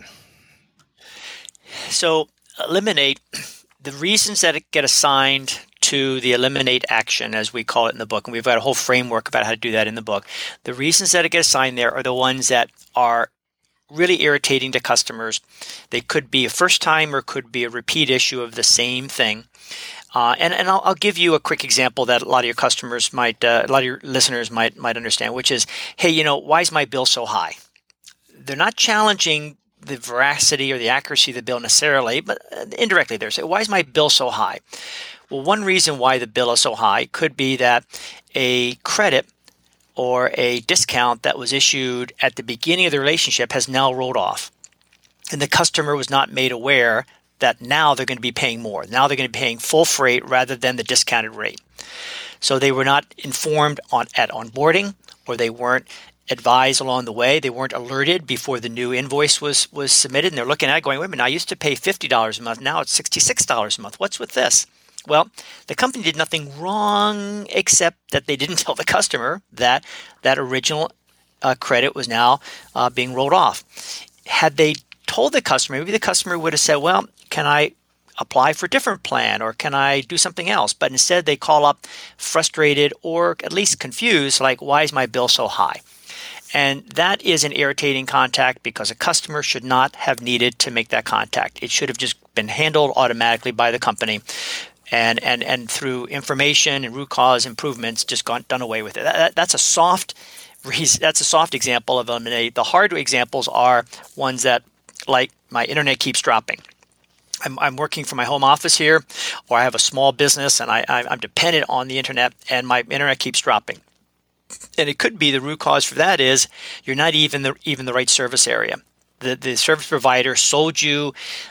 So, eliminate, the reasons that it get assigned to the eliminate action, as we call it in the book, and we've got a whole framework about how to do that in the book. The reasons that it gets assigned there are the ones that are really irritating to customers. They could be a first time or could be a repeat issue of the same thing. And I'll give you a quick example that a lot of your customers might, a lot of your listeners might understand, which is, hey, why is my bill so high? They're not challenging the veracity or the accuracy of the bill necessarily, but indirectly they're saying, why is my bill so high? Well, one reason why the bill is so high could be that a credit or a discount that was issued at the beginning of the relationship has now rolled off, and the customer was not made aware that now they're going to be paying more. Now they're going to be paying full freight rather than the discounted rate. So they were not informed at onboarding, or they weren't advised along the way. They weren't alerted before the new invoice was submitted. And they're looking at it going, wait a minute, I used to pay $50 a month. Now it's $66 a month. What's with this? Well, the company did nothing wrong except that they didn't tell the customer that that original credit was now being rolled off. Had they told the customer, maybe the customer would have said, well, can I apply for a different plan, or can I do something else? But instead they call up frustrated or at least confused, like, why is my bill so high? And that is an irritating contact because a customer should not have needed to make that contact. It should have just been handled automatically by the company, and through information and root cause improvements, just done away with it. That's a soft example of eliminate. The hard examples are ones that, like, my internet keeps dropping. I'm working from my home office here, or I have a small business and I'm dependent on the internet, and my internet keeps dropping. And it could be the root cause for that is you're not even the right service area. The service provider sold you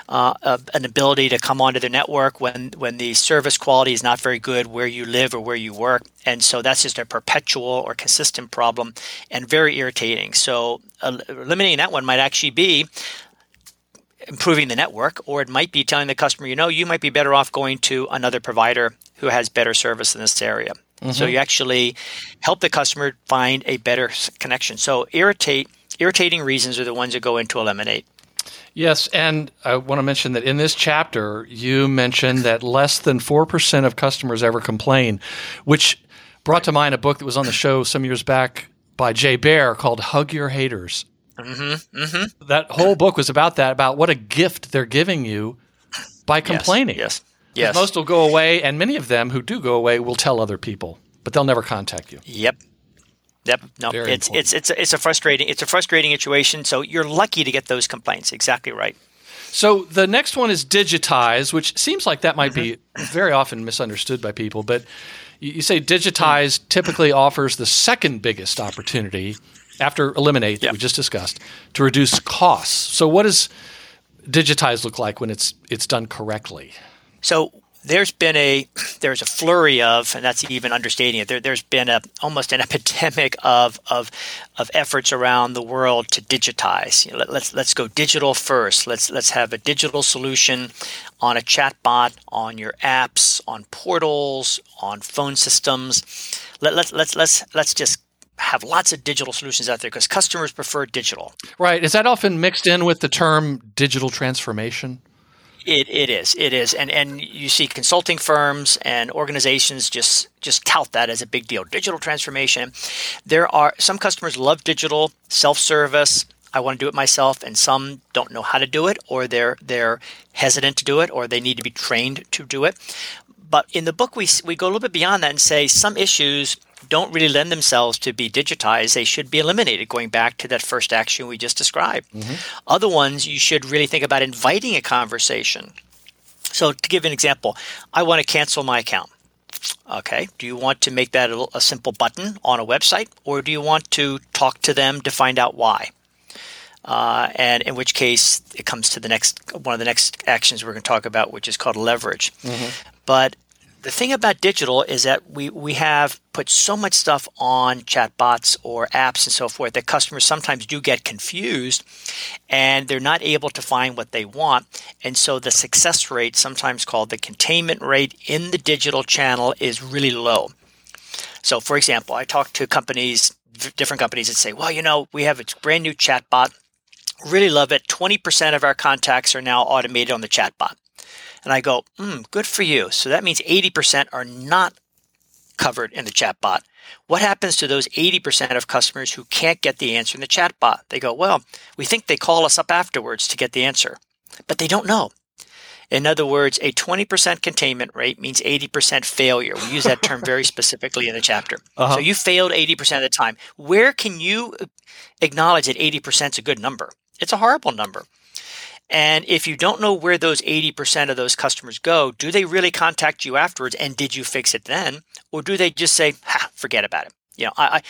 an ability to come onto their network when the service quality is not very good where you live or where you work. And so that's just a perpetual or consistent problem and very irritating. So eliminating that one might actually be improving the network, or it might be telling the customer, you might be better off going to another provider who has better service in this area. Mm-hmm. So you actually help the customer find a better connection. So irritating reasons are the ones that go into eliminate. Yes, and I want to mention that in this chapter, you mentioned that less than 4% of customers ever complain, which brought to mind a book that was on the show some years back by Jay Baer called Hug Your Haters. Mm-hmm, mm-hmm. That whole book was about that, about what a gift they're giving you by complaining. Yes. Most will go away, and many of them who do go away will tell other people, but they'll never contact you. Yep. No, it's a frustrating situation. So you're lucky to get those complaints. Exactly right. So the next one is digitize, which seems like that might be very often misunderstood by people. But you say digitize typically offers the second biggest opportunity after eliminate that we just discussed to reduce costs. So what does digitize look like when it's done correctly? So there's a flurry of, and that's even understating it. There's been almost an epidemic of efforts around the world to digitize. Let's go digital first. Let's have a digital solution on a chatbot, on your apps, on portals, on phone systems. Let's just have lots of digital solutions out there because customers prefer digital. Right. Is that often mixed in with the term digital transformation? It is. And you see consulting firms and organizations just tout that as a big deal. Digital transformation. There are some customers love digital self-service. I want to do it myself, and some don't know how to do it, or they're hesitant to do it, or they need to be trained to do it. But in the book, we go a little bit beyond that and say some issues don't really lend themselves to be digitized. They should be eliminated, going back to that first action we just described. Mm-hmm. Other ones, you should really think about inviting a conversation. So to give an example, I want to cancel my account. Okay. Do you want to make that a simple button on a website, or do you want to talk to them to find out why? And in which case, it comes to one of the next actions we're going to talk about, which is called leverage. But the thing about digital is that we have put so much stuff on chatbots or apps and so forth that customers sometimes do get confused and they're not able to find what they want. And so the success rate, sometimes called the containment rate in the digital channel, is really low. So for example, I talk to different companies that say, well, we have a brand new chatbot. Really love it. 20% of our contacts are now automated on the chatbot. And I go, good for you. So that means 80% are not covered in the chatbot. What happens to those 80% of customers who can't get the answer in the chatbot? They go, well, we think they call us up afterwards to get the answer, but they don't know. In other words, a 20% containment rate means 80% failure. We use that term very specifically in the chapter. So you failed 80% of the time. Where can you acknowledge that 80% is a good number? It's a horrible number. And if you don't know where those 80% of those customers go, do they really contact you afterwards? And did you fix it then? Or do they just say, forget about it?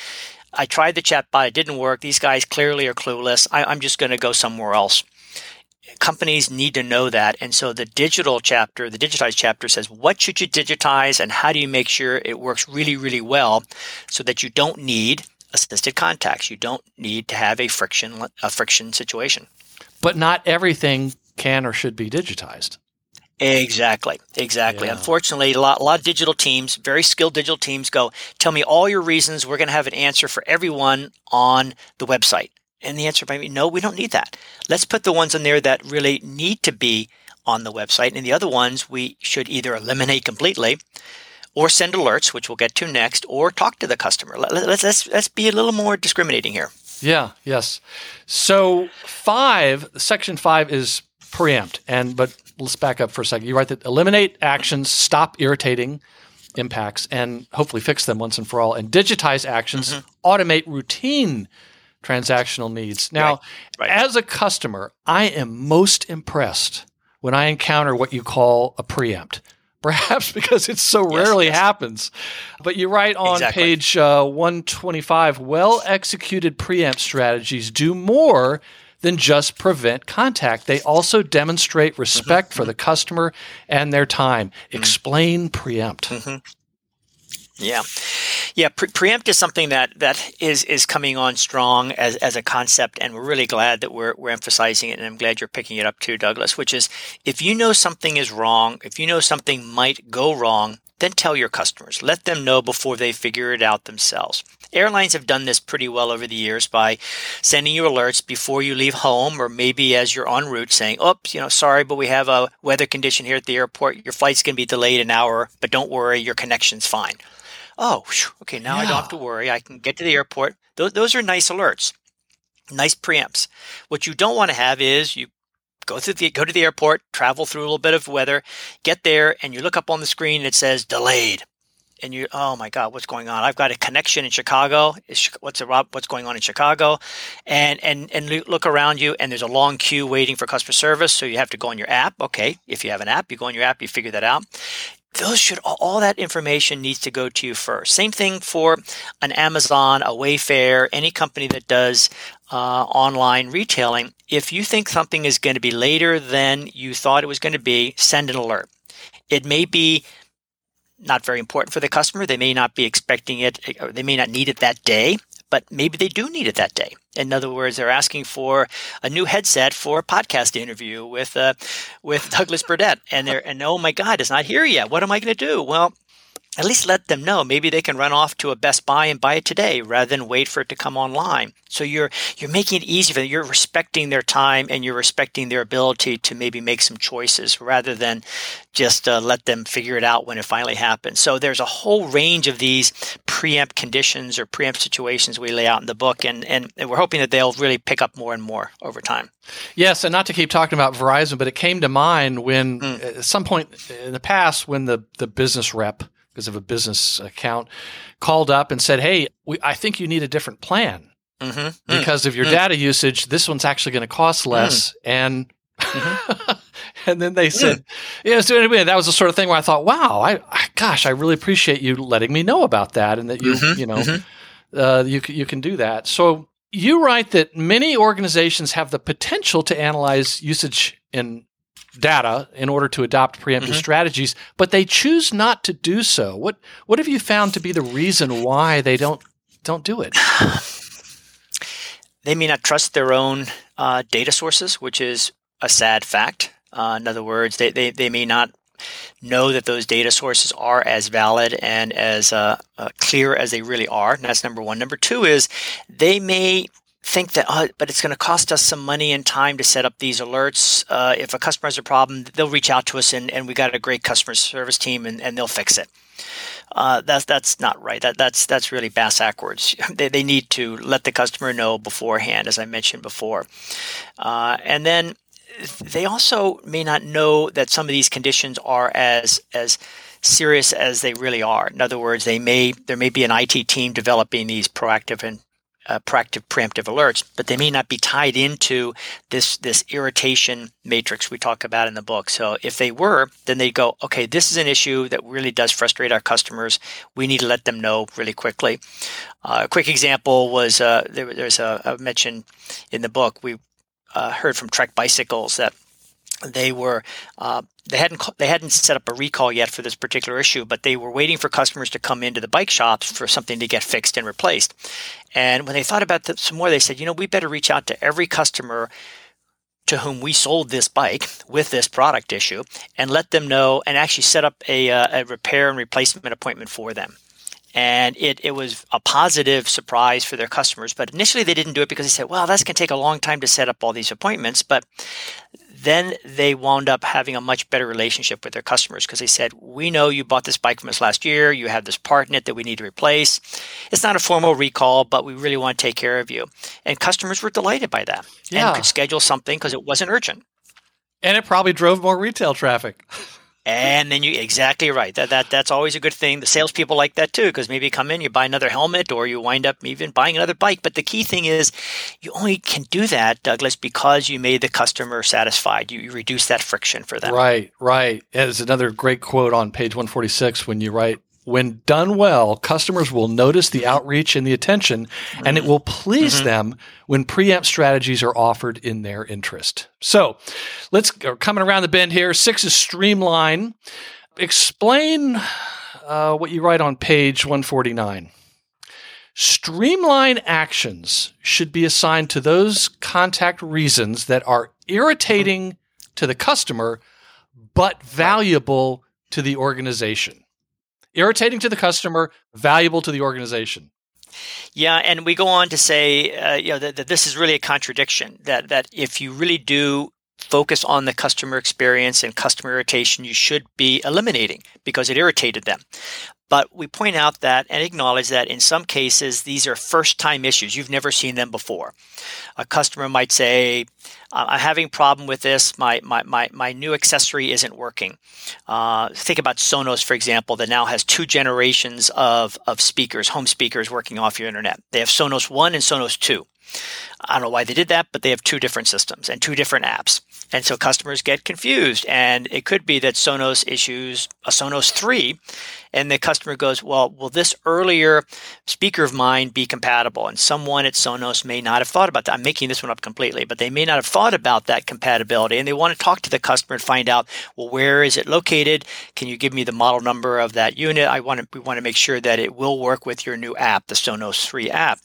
I tried the chatbot. It didn't work. These guys clearly are clueless. I'm just going to go somewhere else. Companies need to know that. And so the digitized chapter says, what should you digitize and how do you make sure it works really, really well so that you don't need assisted contacts? You don't need to have a friction situation. But not everything can or should be digitized. Exactly. Yeah. Unfortunately, a lot of digital teams, very skilled digital teams, go, tell me all your reasons. We're going to have an answer for everyone on the website. And the answer might be, no, we don't need that. Let's put the ones in there that really need to be on the website. And the other ones we should either eliminate completely or send alerts, which we'll get to next, or talk to the customer. Let's be a little more discriminating here. Yeah, yes. So section 5 is preempt. But let's back up for a second. You write that eliminate actions, stop irritating impacts, and hopefully fix them once and for all, and digitize actions, automate routine transactional needs. Now, as a customer, I am most impressed when I encounter what you call a preempt. Perhaps because it so rarely happens. But you write on page 125, well-executed preempt strategies do more than just prevent contact. They also demonstrate respect for the customer and their time. Explain preempt. Yeah. Preempt is something that is coming on strong as a concept, and we're really glad that we're emphasizing it, and I'm glad you're picking it up too, Douglas, which is if you know something is wrong, if you know something might go wrong, then tell your customers. Let them know before they figure it out themselves. Airlines have done this pretty well over the years by sending you alerts before you leave home, or maybe as you're en route saying, oops, sorry, but we have a weather condition here at the airport. Your flight's going to be delayed an hour, but don't worry, your connection's fine. Oh, okay, now I don't have to worry. I can get to the airport. Those are nice alerts, nice preempts. What you don't want to have is you go to the airport, travel through a little bit of weather, get there, and you look up on the screen and it says delayed. And you, oh my God, what's going on? I've got a connection in Chicago. What's going on in Chicago? And look around you, and there's a long queue waiting for customer service. So you have to go on your app. Okay, if you have an app, you go on your app, you figure that out. All that information needs to go to you first. Same thing for an Amazon, a Wayfair, any company that does online retailing. If you think something is going to be later than you thought it was going to be, send an alert. It may be not very important for the customer. They may not be expecting it, or they may not need it that day, but maybe they do need it that day. In other words, they're asking for a new headset for a podcast interview with Douglas Burdett, and oh my God, it's not here yet. What am I going to do? Well, at least let them know. Maybe they can run off to a Best Buy and buy it today rather than wait for it to come online. So you're making it easy for them. You're respecting their time and you're respecting their ability to maybe make some choices rather than just let them figure it out when it finally happens. So there's a whole range of these preempt conditions or preempt situations we lay out in the book, and we're hoping that they'll really pick up more and more over time. Yes, and not to keep talking about Verizon, but it came to mind when at some point in the past when the business rep, because of a business account, called up and said, hey, I think you need a different plan because of your data usage. This one's actually going to cost less. And And then they said, so anyway, that was the sort of thing where I thought, wow, I really appreciate you letting me know about that, and that you can do that. So you write that many organizations have the potential to analyze usage in data in order to adopt preemptive strategies, but they choose not to do so. What have you found to be the reason why they don't do it? They may not trust their own data sources, which is a sad fact. In other words, they may not know that those data sources are as valid and as clear as they really are. And that's number one. Number two is they may think that, but it's going to cost us some money and time to set up these alerts. If a customer has a problem, they'll reach out to us, and we got a great customer service team, and they'll fix it. That's not right. That's really bass-backwards. They need to let the customer know beforehand, as I mentioned before. And then they also may not know that some of these conditions are as serious as they really are. In other words, there may be an IT team developing these proactive preemptive alerts, but they may not be tied into this irritation matrix we talk about in the book. So if they were, then they'd go, okay, this is an issue that really does frustrate our customers. We need to let them know really quickly. A quick example was there's a mention in the book. We heard from Trek Bicycles that they hadn't set up a recall yet for this particular issue, but they were waiting for customers to come into the bike shops for something to get fixed and replaced. And when they thought about that some more, they said, we better reach out to every customer to whom we sold this bike with this product issue and let them know, and actually set up a repair and replacement appointment for them. And it was a positive surprise for their customers. But initially they didn't do it because they said, well, that's going to take a long time to set up all these appointments. But then they wound up having a much better relationship with their customers because they said, we know you bought this bike from us last year. You have this part in it that we need to replace. It's not a formal recall, but we really want to take care of you. And customers were delighted by that and could schedule something because it wasn't urgent. And it probably drove more retail traffic. And then exactly right. That's always a good thing. The salespeople like that too, because maybe you come in, you buy another helmet, or you wind up even buying another bike. But the key thing is, you only can do that, Douglas, because you made the customer satisfied. You reduce that friction for them. Right. There's another great quote on page 146 when you write, when done well, customers will notice the outreach and the attention, and it will please them when preempt strategies are offered in their interest. So coming around the bend here. 6 is streamline. Explain what you write on page 149. Streamline actions should be assigned to those contact reasons that are irritating to the customer, but valuable to the organization. Irritating to the customer, valuable to the organization. Yeah, and we go on to say, that this is really a contradiction. That if you really do focus on the customer experience and customer irritation, you should be eliminating because it irritated them. But we point out that and acknowledge that in some cases, these are first-time issues. You've never seen them before. A customer might say, I'm having a problem with this. My new accessory isn't working. Think about Sonos, for example, that now has 2 generations of speakers, home speakers working off your internet. They have Sonos 1 and Sonos 2. I don't know why they did that, but they have 2 different systems and 2 different apps. And so customers get confused. And it could be that Sonos issues a Sonos 3, and the customer goes, well, will this earlier speaker of mine be compatible? And someone at Sonos may not have thought about that. I'm making this one up completely, but they may not have thought about that compatibility. And they want to talk to the customer and find out, well, where is it located? Can you give me the model number of that unit? We want to make sure that it will work with your new app, the Sonos 3 app.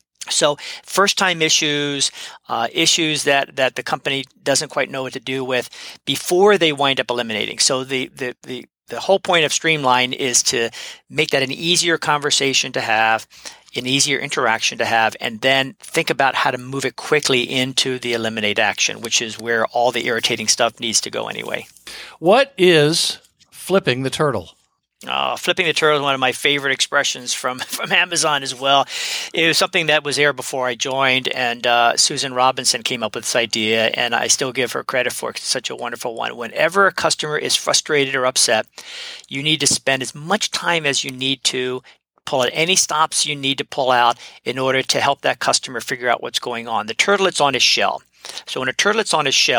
So first-time issues, issues that the company doesn't quite know what to do with before they wind up eliminating. So the whole point of Streamline is to make that an easier conversation to have, an easier interaction to have, and then think about how to move it quickly into the eliminate action, which is where all the irritating stuff needs to go anyway. What is flipping the turtle? Flipping the turtle is one of my favorite expressions from Amazon as well. It was something that was there before I joined, and Susan Robinson came up with this idea, and I still give her credit for it. It's such a wonderful one. Whenever a customer is frustrated or upset, you need to spend as much time as you need to pull out any stops you need to pull out in order to help that customer figure out what's going on. The turtlet's on his shell. So when a turtlet's on his shell,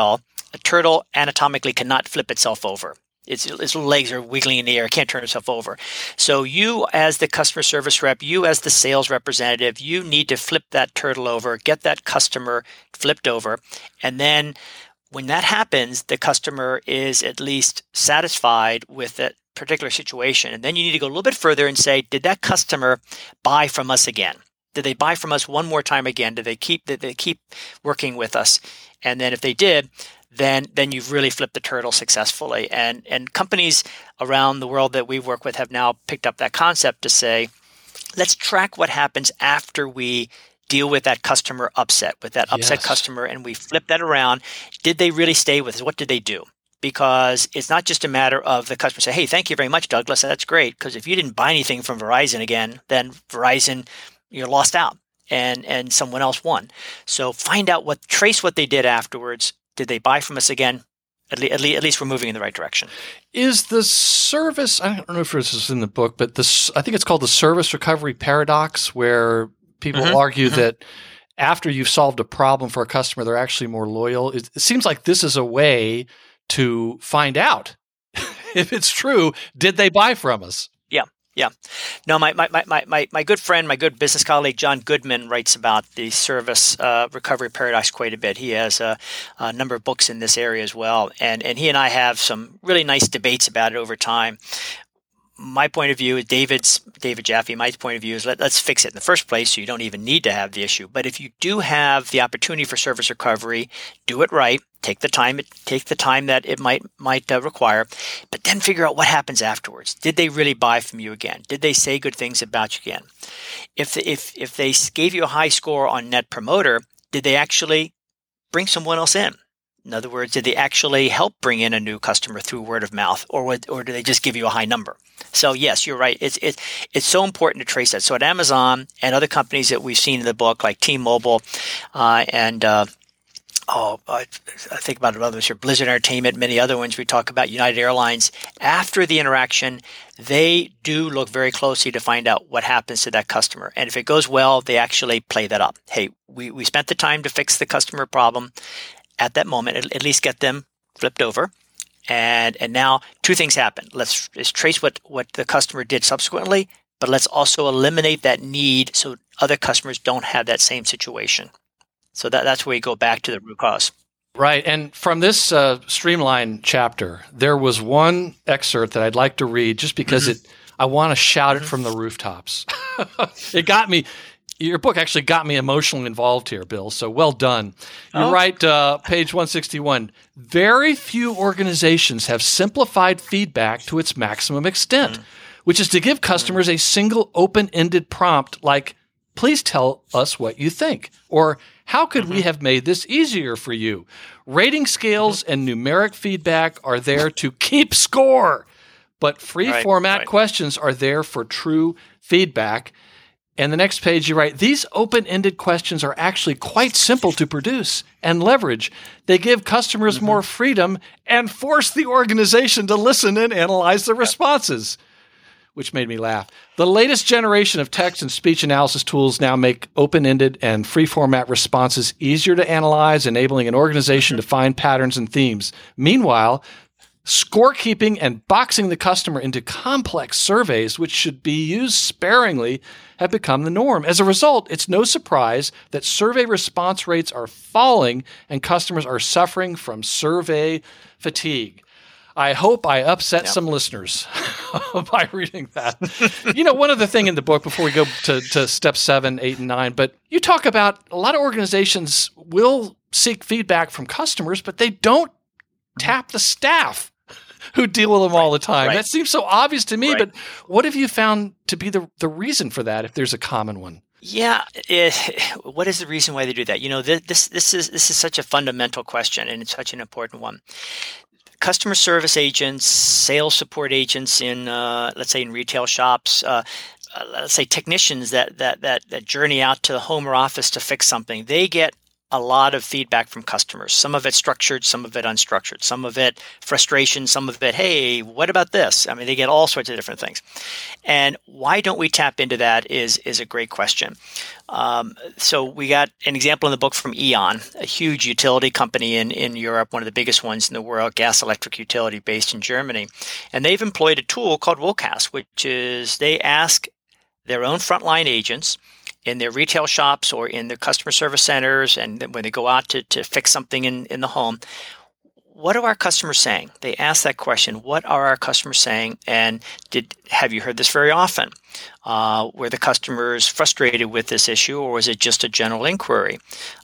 A turtle anatomically cannot flip itself over. Its little legs are wiggling in the air. It can't turn itself over. So you as the customer service rep, you as the sales representative, you need to flip that turtle over, get that customer flipped over. And then when that happens, the customer is at least satisfied with that particular situation. And then you need to go a little bit further and say, did that customer buy from us again? Did they buy from us one more time again? Did they keep working with us? And then if they did, then you've really flipped the turtle successfully. And companies around the world that we work with have now picked up that concept to say, let's track what happens after we deal with that customer upset, with that upset customer, and we flip that around. Did they really stay with us? What did they do? Because it's not just a matter of the customer say, hey, thank you very much, Douglas. That's great. Because if you didn't buy anything from Verizon again, then Verizon, you're lost out and someone else won. So find out trace what they did afterwards. Did they buy from us again? At least we're moving in the right direction. Is the service, I don't know if this is in the book, but I think it's called the service recovery paradox, where people argue that after you've solved a problem for a customer, they're actually more loyal. It seems like this is a way to find out if it's true. Did they buy from us? Yeah. No, my good friend, my good business colleague, John Goodman, writes about the service recovery paradox quite a bit. He has a number of books in this area as well. And he and I have some really nice debates about it over time. My point of view is David Jaffe, my point of view is let's fix it in the first place so you don't even need to have the issue. But if you do have the opportunity for service recovery, do it right. Take the time that it might require, but then figure out what happens afterwards. Did they really buy from you again? Did they say good things about you again? If they gave you a high score on Net Promoter, did they actually bring someone else in? In other words, did they actually help bring in a new customer through word of mouth, or do they just give you a high number? So yes, you're right. It's so important to trace that. So at Amazon and other companies that we've seen in the book, like T-Mobile, I think about others here, Blizzard Entertainment, many other ones we talk about, United Airlines. After the interaction, they do look very closely to find out what happens to that customer. And if it goes well, they actually play that up. Hey, we spent the time to fix the customer problem at that moment, at least get them flipped over. And now two things happen. Let's trace what the customer did subsequently, but let's also eliminate that need so other customers don't have that same situation. So that's where you go back to the root cause. Right. And from this Streamline chapter, there was one excerpt that I'd like to read just because I want to shout it from the rooftops. It got me. Your book actually got me emotionally involved here, Bill. So well done. You write, page 161, very few organizations have simplified feedback to its maximum extent, which is to give customers a single open-ended prompt like, please tell us what you think, or how could we have made this easier for you? Rating scales and numeric feedback are there to keep score, but free format questions are there for true feedback. And the next page you write, these open-ended questions are actually quite simple to produce and leverage. They give customers more freedom and force the organization to listen and analyze the responses, which made me laugh. The latest generation of text and speech analysis tools now make open-ended and free-format responses easier to analyze, enabling an organization to find patterns and themes. Meanwhile, scorekeeping and boxing the customer into complex surveys, which should be used sparingly, have become the norm. As a result, it's no surprise that survey response rates are falling and customers are suffering from survey fatigue. I hope I upset some listeners by reading that. One other thing in the book before we go to step 7, 8, and 9, but you talk about a lot of organizations will seek feedback from customers, but they don't tap the staff who deal with them all the time. That seems so obvious to me, but what have you found to be the reason for that, if there's a common one? Yeah. What is the reason why they do that? This is such a fundamental question, and it's such an important one. Customer service agents, sales support agents in, let's say in retail shops, let's say technicians that journey out to the home or office to fix something, they get a lot of feedback from customers. Some of it structured, some of it unstructured, some of it frustration, some of it, hey, what about this? I mean, they get all sorts of different things. And why don't we tap into that is a great question. So we got an example in the book from E.ON, a huge utility company in Europe, one of the biggest ones in the world, gas electric utility based in Germany. And they've employed a tool called WOCAS, which is they ask their own frontline agents in their retail shops or in their customer service centers, and when they go out to fix something in the home, what are our customers saying? They ask that question, what are our customers saying? And have you heard this very often? Were the customers frustrated with this issue, or was it just a general inquiry?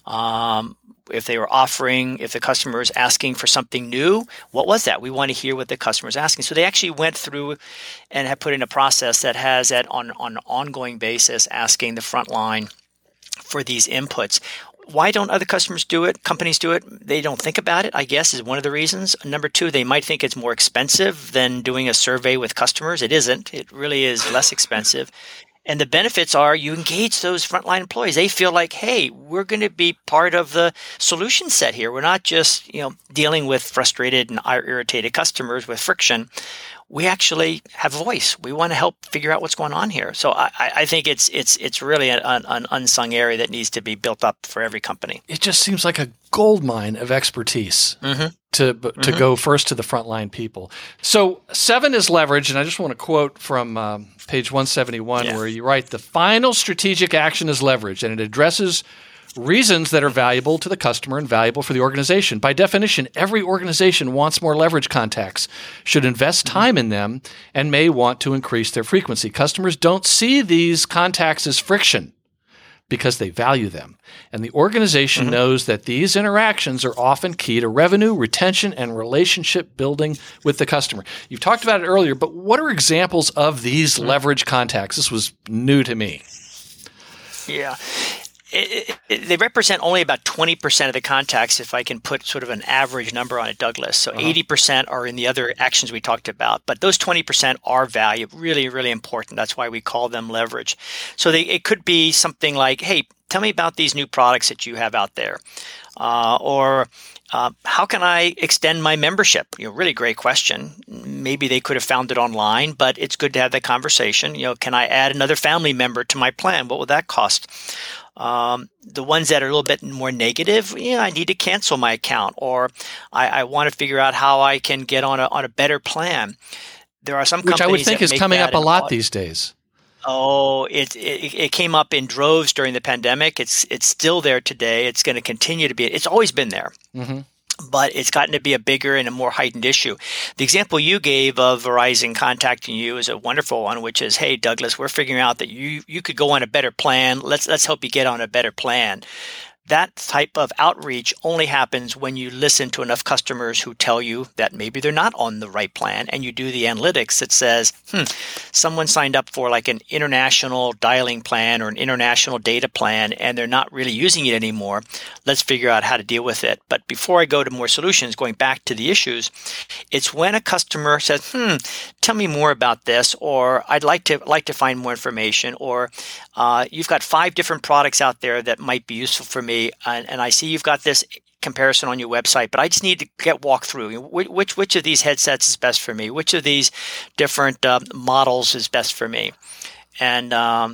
If the customer is asking for something new, what was that? We want to hear what the customer is asking. So they actually went through and have put in a process that has that on an ongoing basis, asking the front line for these inputs. Why don't other customers do it? Companies do it? They don't think about it, I guess, is one of the reasons. Number two, they might think it's more expensive than doing a survey with customers. It isn't. It really is less expensive. And the benefits are you engage those frontline employees. They feel like, hey, we're going to be part of the solution set here. We're not just, dealing with frustrated and irritated customers with friction. We actually have a voice. We want to help figure out what's going on here. So I think it's really an unsung area that needs to be built up for every company. It just seems like a goldmine of expertise to go first to the frontline people. So 7 is leverage, and I just want to quote from page 171 where you write, the final strategic action is leverage, and it addresses reasons that are valuable to the customer and valuable for the organization. By definition, every organization wants more leverage contacts, should invest time in them, and may want to increase their frequency. Customers don't see these contacts as friction because they value them. And the organization knows that these interactions are often key to revenue, retention, and relationship building with the customer. You've talked about it earlier, but what are examples of these leverage contacts? This was new to me. Yeah. They represent only about 20% of the contacts, if I can put sort of an average number on it, Douglas. So 80% are in the other actions we talked about. But those 20% are really, really important. That's why we call them leverage. So it could be something like, hey, tell me about these new products that you have out there. Or how can I extend my membership? Really great question. Maybe they could have found it online, but it's good to have that conversation. Can I add another family member to my plan? What would that cost? The ones that are a little bit more negative, I need to cancel my account, or I want to figure out how I can get on a better plan. There are some companies which I would think is coming up a lot these days. Oh, it came up in droves during the pandemic. It's still there today. It's going to continue to be. It's always been there. But it's gotten to be a bigger and a more heightened issue. The example you gave of Verizon contacting you is a wonderful one, which is, hey, Douglas, we're figuring out that you could go on a better plan. Let's help you get on a better plan. That type of outreach only happens when you listen to enough customers who tell you that maybe they're not on the right plan, and you do the analytics that says, someone signed up for like an international dialing plan or an international data plan, and they're not really using it anymore. Let's figure out how to deal with it. But before I go to more solutions, going back to the issues, it's when a customer says, tell me more about this, or I'd like to find more information, or you've got 5 different products out there that might be useful for me. And I see you've got this comparison on your website, but I just need to walk through. Which of these headsets is best for me? Which of these different models is best for me? And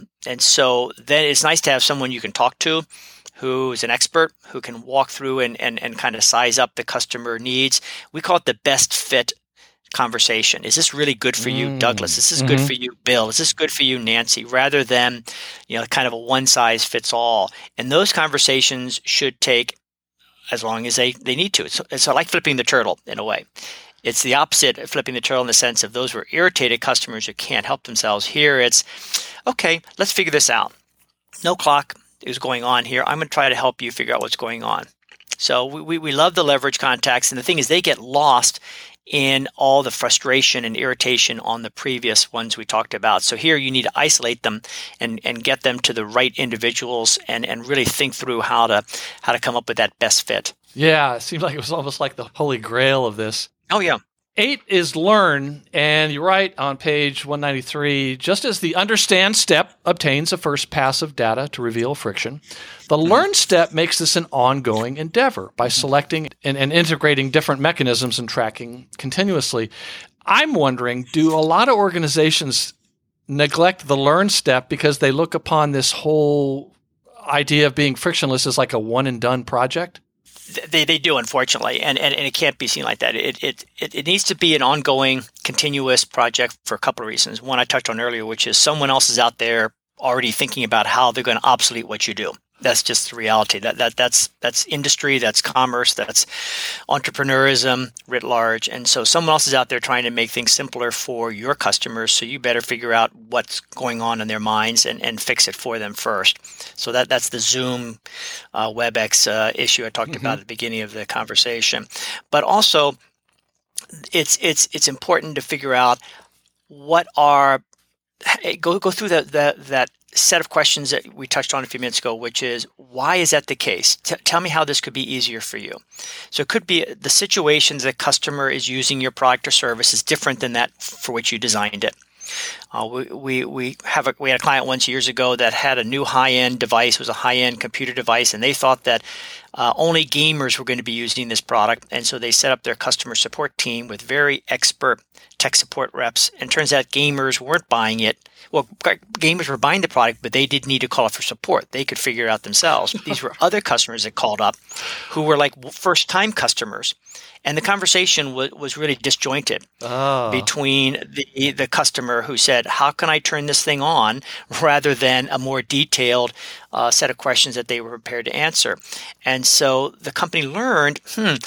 so then it's nice to have someone you can talk to who is an expert, who can walk through and kind of size up the customer needs. We call it the best fit conversation. Is this really good for you, Douglas? Is this good for you, Bill? Is this good for you, Nancy? Rather than, kind of a one size fits all. And those conversations should take as long as they need to. It's like flipping the turtle in a way. It's the opposite of flipping the turtle in the sense of those were irritated customers who can't help themselves. Here it's, okay, let's figure this out. No clock is going on here. I'm going to try to help you figure out what's going on. So we love the leverage contacts. And the thing is, they get lost in all the frustration and irritation on the previous ones we talked about. So here you need to isolate them and get them to the right individuals and really think through how to come up with that best fit. Yeah, it seemed like it was almost like the holy grail of this. Oh, yeah. 8 is learn, and you're right on page 193. Just as the understand step obtains a first pass of data to reveal friction, the learn step makes this an ongoing endeavor by selecting and integrating different mechanisms and tracking continuously. I'm wondering, do a lot of organizations neglect the learn step because they look upon this whole idea of being frictionless as like a one-and-done project? They do, unfortunately, and it can't be seen like that. It needs to be an ongoing, continuous project for a couple of reasons. One I touched on earlier, which is someone else is out there already thinking about how they're going to obsolete what you do. That's just the reality. That's industry, that's commerce, that's entrepreneurism writ large. And so someone else is out there trying to make things simpler for your customers. So you better figure out what's going on in their minds and fix it for them first. So that's the Zoom WebEx issue I talked about at the beginning of the conversation. But also, it's important to figure out what are go through that set of questions that we touched on a few minutes ago, which is, why is that the case? Tell me how this could be easier for you. So it could be the situations that customer is using your product or service is different than that for which you designed it. We had a client once years ago that had a new high-end device. It was a high-end computer device, and they thought that only gamers were going to be using this product. And so they set up their customer support team with very expert tech support reps. And it turns out gamers weren't buying it. Well, gamers were buying the product, but they didn't need to call it for support. They could figure it out themselves. These were other customers that called up who were like first-time customers. And the conversation was really disjointed between the customer who said, how can I turn this thing on, rather than a more detailed set of questions that they were prepared to answer. And so the company learned,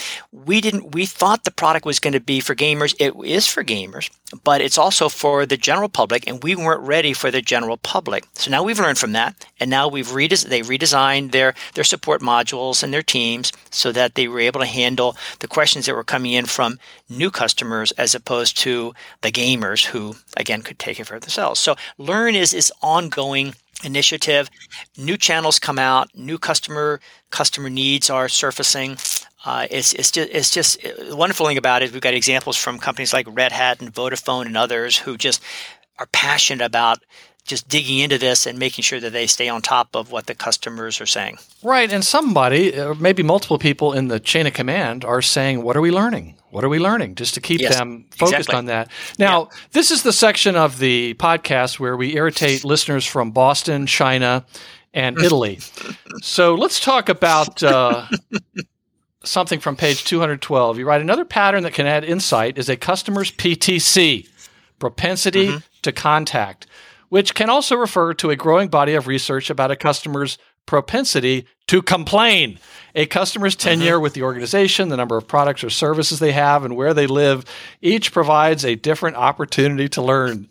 we thought the product was going to be for gamers. It is for gamers, but it's also for the general public, and we weren't ready for the general public. So now we've learned from that, and now they redesigned their support modules and their teams so that they were able to handle the questions that were coming in from new customers as opposed to the gamers who, again, could take it for themselves. So Learn is ongoing initiative. New channels come out, new customer needs are surfacing. It's just the wonderful thing about it. We've got examples from companies like Red Hat and Vodafone and others who just are passionate about just digging into this and making sure that they stay on top of what the customers are saying. Right. And somebody, or maybe multiple people in the chain of command are saying, what are we learning? What are we learning? Just to keep them focused on that. Now, This is the section of the podcast where we irritate listeners from Boston, China, and Italy. So let's talk about something from page 212. You write, another pattern that can add insight is a customer's PTC, propensity to contact, which can also refer to a growing body of research about a customer's propensity to complain. A customer's tenure with the organization, the number of products or services they have, and where they live, each provides a different opportunity to learn.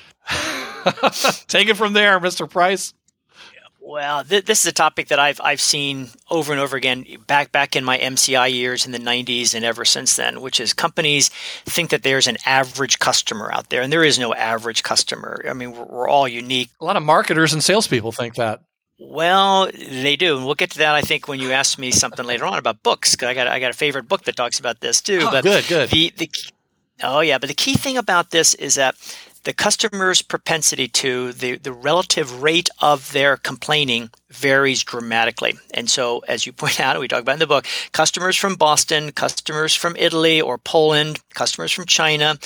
Take it from there, Mr. Price. Well, this is a topic that I've seen over and over again back in my MCI years in the 90s and ever since then, which is companies think that there's an average customer out there, and there is no average customer. I mean, we're all unique. A lot of marketers and salespeople think that. Well, they do, and we'll get to that, I think, when you ask me something later on about books, because I got a favorite book that talks about this too. Oh, but good. But the key thing about this is that the customer's propensity to the relative rate of their complaining varies dramatically. And so, as you point out, we talk about in the book, customers from Boston, customers from Italy or Poland, customers from China,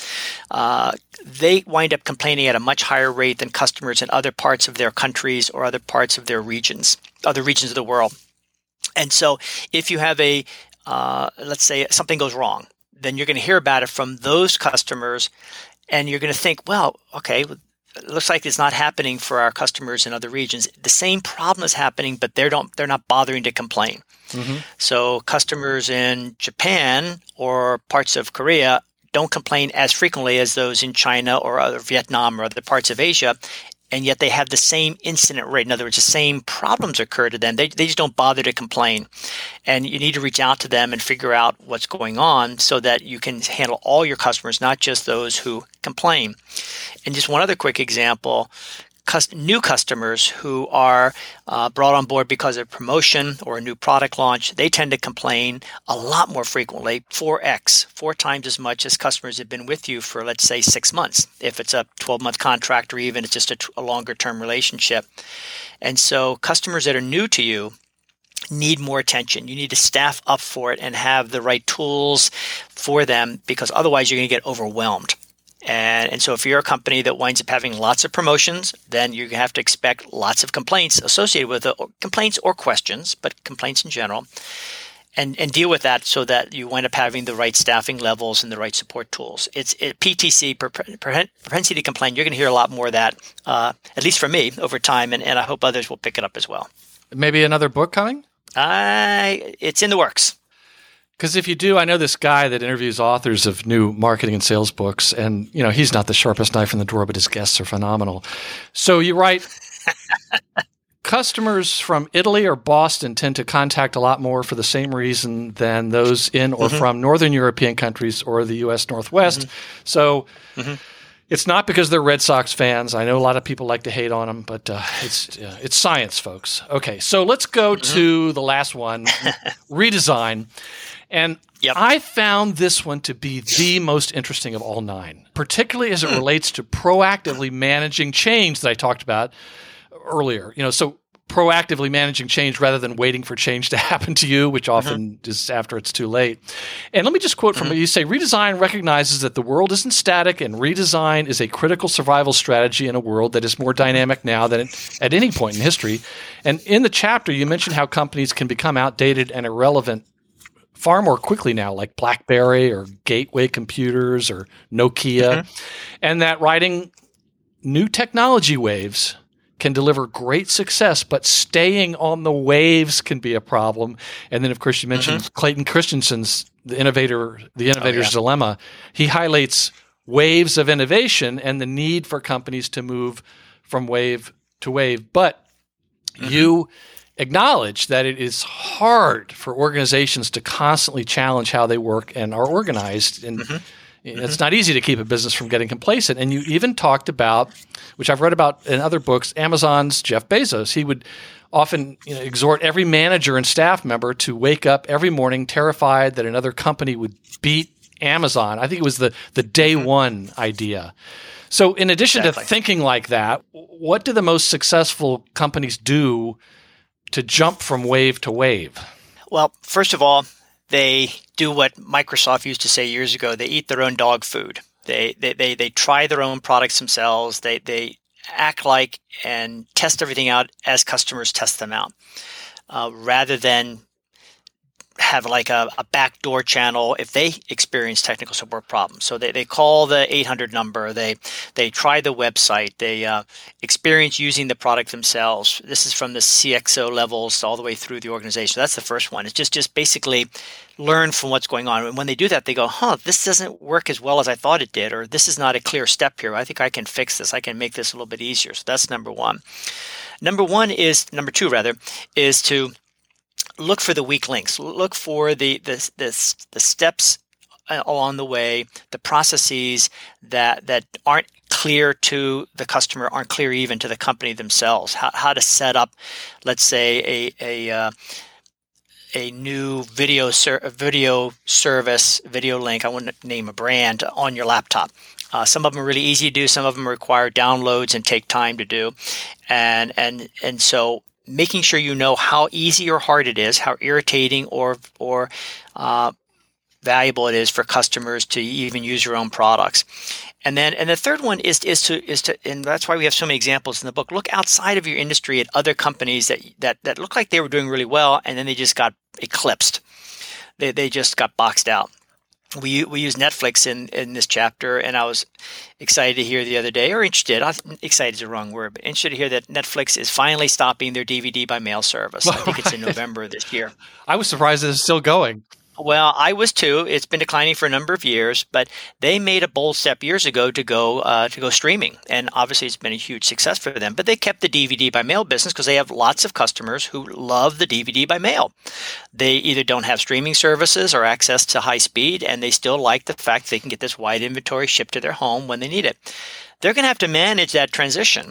they wind up complaining at a much higher rate than customers in other parts of their countries or other parts of their regions, other regions of the world. And so if you have let's say something goes wrong, then you're going to hear about it from those customers. And you're going to think, well, okay, it looks like it's not happening for our customers in other regions. The same problem is happening, but they're not bothering to complain. So customers in Japan or parts of Korea don't complain as frequently as those in China or other Vietnam or other parts of Asia. And yet they have the same incident rate. In other words, the same problems occur to them. They just don't bother to complain. And you need to reach out to them and figure out what's going on so that you can handle all your customers, not just those who complain. And just one other quick example, new customers who are brought on board because of promotion or a new product launch, they tend to complain a lot more frequently, 4x, 4 times as much as customers have been with you for, let's say, 6 months, if it's a 12-month contract or even it's just a longer-term relationship. And so customers that are new to you need more attention. You need to staff up for it and have the right tools for them, because otherwise you're going to get overwhelmed. And so if you're a company that winds up having lots of promotions, then you have to expect lots of complaints associated with it, complaints or questions, but complaints in general, and deal with that so that you wind up having the right staffing levels and the right support tools. PTC, propensity to complain. You're going to hear a lot more of that, at least from me, over time, and I hope others will pick it up as well. Maybe another book coming? It's in the works. Because if you do, I know this guy that interviews authors of new marketing and sales books, and he's not the sharpest knife in the drawer, but his guests are phenomenal. So you write, customers from Italy or Boston tend to contact a lot more for the same reason than those in or from Northern European countries or the U.S. Northwest. So it's not because they're Red Sox fans. I know a lot of people like to hate on them, but it's science, folks. Okay, so let's go to the last one, redesign. And I found this one to be the most interesting of all 9, particularly as it relates to proactively managing change that I talked about earlier. So proactively managing change rather than waiting for change to happen to you, which often is after it's too late. And let me just quote from what you say. Redesign recognizes that the world isn't static, and redesign is a critical survival strategy in a world that is more dynamic now than at any point in history. And in the chapter, you mentioned how companies can become outdated and irrelevant far more quickly now, like BlackBerry or Gateway Computers or Nokia, and that riding new technology waves can deliver great success, but staying on the waves can be a problem. And then, of course, you mentioned Clayton Christensen's The Innovator's Dilemma. He highlights waves of innovation and the need for companies to move from wave to wave. But you acknowledge that it is hard for organizations to constantly challenge how they work and are organized. And it's not easy to keep a business from getting complacent. And you even talked about, which I've read about in other books, Amazon's Jeff Bezos. He would often exhort every manager and staff member to wake up every morning terrified that another company would beat Amazon. I think it was the day one idea. So in addition to thinking like that, what do the most successful companies do to jump from wave to wave? Well, first of all, they do what Microsoft used to say years ago. They eat their own dog food. They try their own products themselves. They act like and test everything out as customers test them out, rather than have like a backdoor channel if they experience technical support problems. So they call the 800 number. They try the website. They experience using the product themselves. This is from the CXO levels all the way through the organization. That's the first one. It's just basically learn from what's going on. And when they do that, they go, this doesn't work as well as I thought it did, or this is not a clear step here. I think I can fix this. I can make this a little bit easier. So that's number one. Number two is to look for the weak links. Look for the steps along the way, the processes that aren't clear to the customer, aren't clear even to the company themselves. How to set up, let's say, a new video service, video link. I wouldn't name a brand on your laptop. Some of them are really easy to do. Some of them require downloads and take time to do, and so making sure you know how easy or hard it is, how irritating or valuable it is for customers to even use your own products. And the third one is to, and that's why we have so many examples in the book. Look outside of your industry at other companies that look like they were doing really well, and then they just got eclipsed. They just got boxed out. We use Netflix in this chapter, and I was excited to hear the other day, or interested. Excited is the wrong word, but interested to hear that Netflix is finally stopping their DVD by mail service. I think it's in November of this year. I was surprised that it's still going. Well, I was too. It's been declining for a number of years, but they made a bold step years ago to go streaming, and obviously it's been a huge success for them. But they kept the DVD by mail business because they have lots of customers who love the DVD by mail. They either don't have streaming services or access to high speed, and they still like the fact they can get this wide inventory shipped to their home when they need it. They're going to have to manage that transition.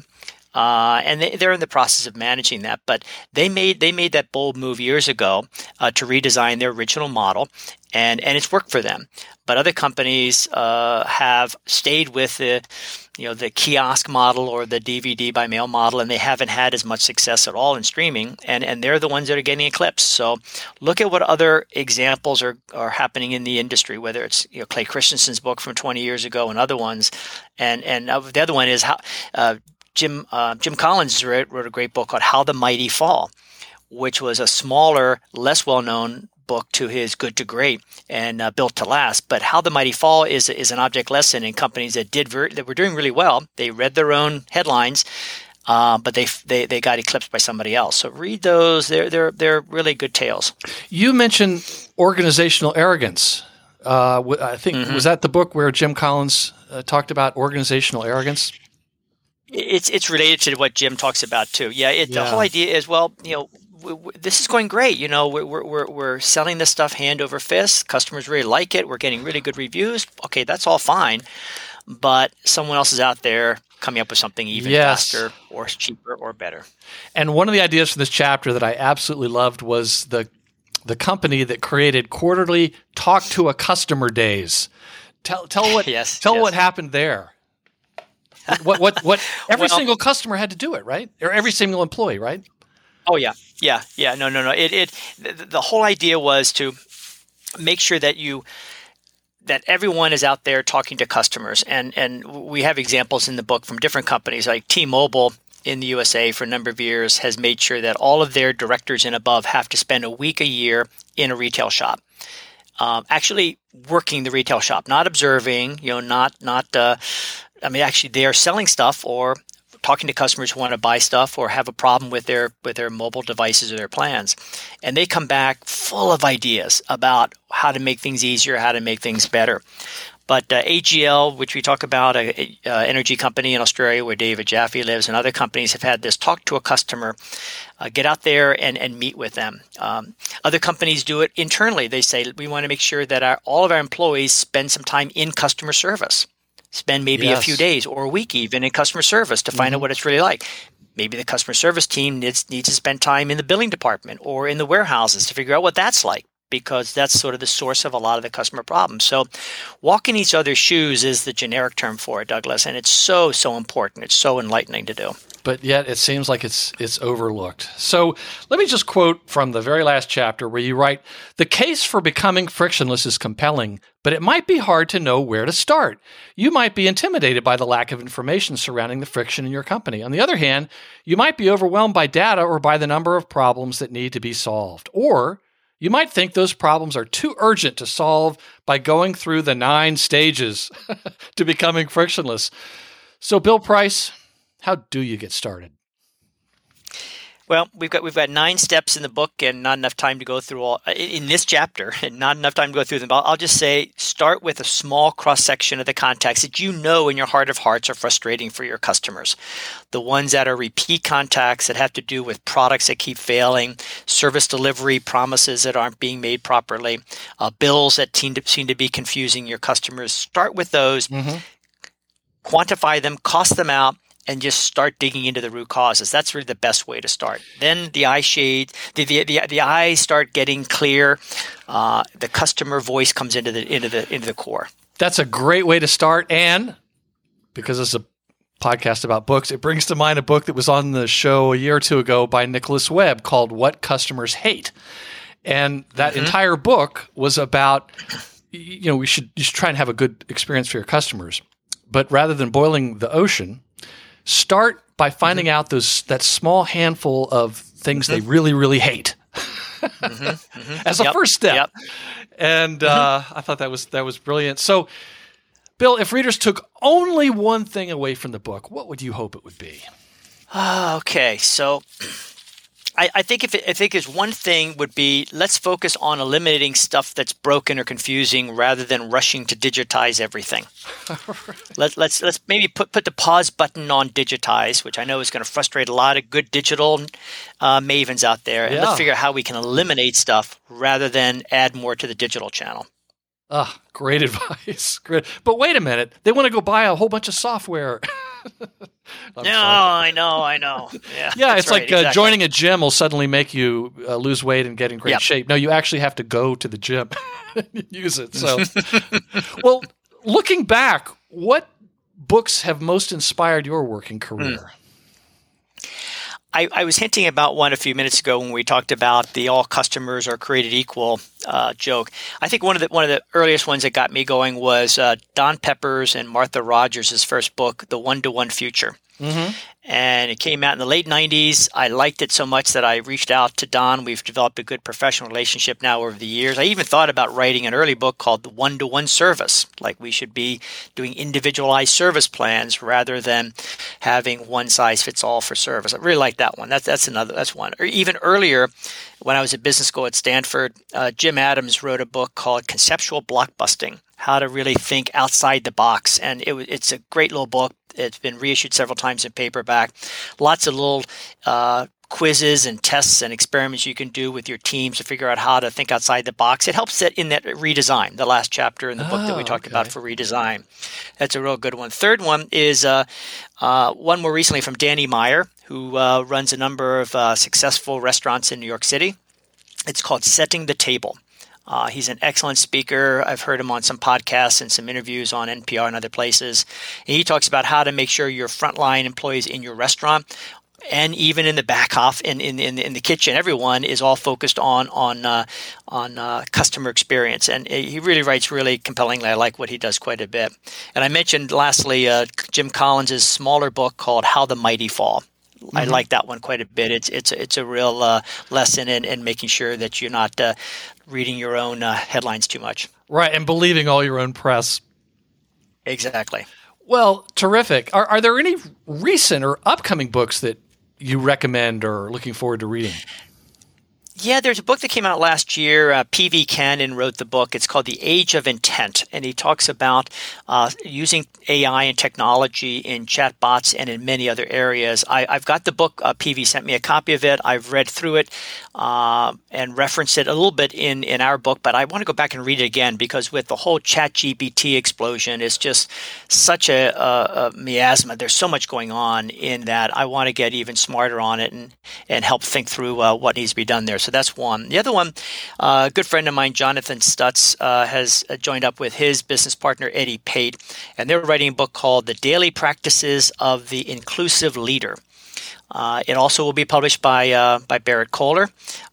and they're in the process of managing that. But they made that bold move years ago to redesign their original model, and it's worked for them. But other companies have stayed with the kiosk model or the DVD by mail model, and they haven't had as much success at all in streaming, and they're the ones that are getting eclipsed. So look at what other examples are happening in the industry, whether it's Clay Christensen's book from 20 years ago and other ones, and the other one is how Jim Collins wrote a great book called How the Mighty Fall, which was a smaller, less well-known book to his Good to Great and Built to Last. But How the Mighty Fall is an object lesson in companies that were doing really well. They read their own headlines, but they got eclipsed by somebody else. So read those; they're really good tales. You mentioned organizational arrogance. I think was that the book where Jim Collins talked about organizational arrogance? It's related to what Jim talks about too. The whole idea is, well, this is going great. We're selling this stuff hand over fist. Customers really like it. We're getting really good reviews. Okay, that's all fine. But someone else is out there coming up with something even faster or cheaper or better. And one of the ideas from this chapter that I absolutely loved was the company that created quarterly talk to a customer days. Tell what happened there. What every single customer had to do it, right? Or every single employee, right? Oh yeah. No. The whole idea was to make sure that everyone is out there talking to customers, and we have examples in the book from different companies, like T-Mobile in the USA for a number of years has made sure that all of their directors and above have to spend a week a year in a retail shop, actually working the retail shop, not observing, actually they are selling stuff or talking to customers who want to buy stuff or have a problem with their mobile devices or their plans. And they come back full of ideas about how to make things easier, how to make things better. But AGL, which we talk about, an energy company in Australia where David Jaffe lives, and other companies have had this talk to a customer, get out there and meet with them. Other companies do it internally. They say, we want to make sure that all of our employees spend some time in customer service. Spend maybe a few days or a week even in customer service to find out what it's really like. Maybe the customer service team needs to spend time in the billing department or in the warehouses to figure out what that's like, because that's sort of the source of a lot of the customer problems. So walk in each other's shoes is the generic term for it, Douglas, and it's so important. It's so enlightening to do. But yet it seems like it's overlooked. So let me just quote from the very last chapter where you write, "The case for becoming frictionless is compelling, but it might be hard to know where to start. You might be intimidated by the lack of information surrounding the friction in your company. On the other hand, you might be overwhelmed by data or by the number of problems that need to be solved. Or you might think those problems are too urgent to solve by going through the 9 stages to becoming frictionless." So Bill Price, how do you get started? Well, we've got 9 steps in the book, and not enough time to go through all in this chapter, and not enough time to go through them. I'll just say, start with a small cross section of the contacts that in your heart of hearts are frustrating for your customers. The ones that are repeat contacts that have to do with products that keep failing, service delivery promises that aren't being made properly, bills that seem to be confusing your customers. Start with those, quantify them, cost them out, and just start digging into the root causes. That's really the best way to start. Then the eyes start getting clear. The customer voice comes into the core. That's a great way to start. And because it's a podcast about books, it brings to mind a book that was on the show a year or two ago by Nicholas Webb called What Customers Hate. And that entire book was about, you should try and have a good experience for your customers. But rather than boiling the ocean, start by finding out that small handful of things they really, really hate as a first step. Yep. And I thought that was brilliant. So, Bill, if readers took only one thing away from the book, what would you hope it would be? Okay, so I think there's one thing would be, let's focus on eliminating stuff that's broken or confusing rather than rushing to digitize everything. Right. Let's maybe put the pause button on digitize, which I know is going to frustrate a lot of good digital mavens out there. And let's figure out how we can eliminate stuff rather than add more to the digital channel. Great advice. Great. But wait a minute. They want to go buy a whole bunch of software. I know. Yeah, yeah, it's right, like exactly. joining a gym will suddenly make you lose weight and get in great shape. No, you actually have to go to the gym and use it. So, well, looking back, what books have most inspired your working career? I was hinting about one a few minutes ago when we talked about the all customers are created equal joke. I think one of the earliest ones that got me going was Don Peppers and Martha Rogers' first book, The One-to-One Future. Mm-hmm. And it came out in the late 90s. I liked it so much that I reached out to Don. We've developed a good professional relationship now over the years. I even thought about writing an early book called The One-to-One Service. Like we should be doing individualized service plans rather than having one size fits all for service. I really like that one. That's one. Or even earlier, when I was at business school at Stanford, Jim Adams wrote a book called Conceptual Blockbusting: How to Really Think Outside the Box. And it's a great little book. It's been reissued several times in paperback. Lots of little quizzes and tests and experiments you can do with your teams to figure out how to think outside the box. It helps in that redesign, the last chapter in the book that we talked about for redesign. That's a real good one. Third one is one more recently from Danny Meyer, who runs a number of successful restaurants in New York City. It's called Setting the Table. He's an excellent speaker. I've heard him on some podcasts and some interviews on NPR and other places. And he talks about how to make sure your frontline employees in your restaurant and even in the back half in the kitchen, everyone is all focused on customer experience. And he really writes really compellingly. I like what he does quite a bit. And I mentioned lastly Jim Collins' smaller book called How the Mighty Fall. Mm-hmm. I like that one quite a bit. It's a real lesson in making sure that you're not reading your own headlines too much. Right, and believing all your own press. Exactly. Well, terrific. Are there any recent or upcoming books that you recommend or looking forward to reading? Yeah, there's a book that came out last year. P.V. Cannon wrote the book. It's called The Age of Intent, and he talks about using AI and technology in chatbots and in many other areas. I've got the book. P.V. sent me a copy of it. I've read through it and referenced it a little bit in our book, but I want to go back and read it again because with the whole ChatGPT explosion, it's just such a miasma. There's so much going on in that. I want to get even smarter on it and help think through what needs to be done there. So that's one. The other one, a good friend of mine, Jonathan Stutz, has joined up with his business partner, Eddie Pate, and they're writing a book called The Daily Practices of the Inclusive Leader. It also will be published by Barrett Kohler,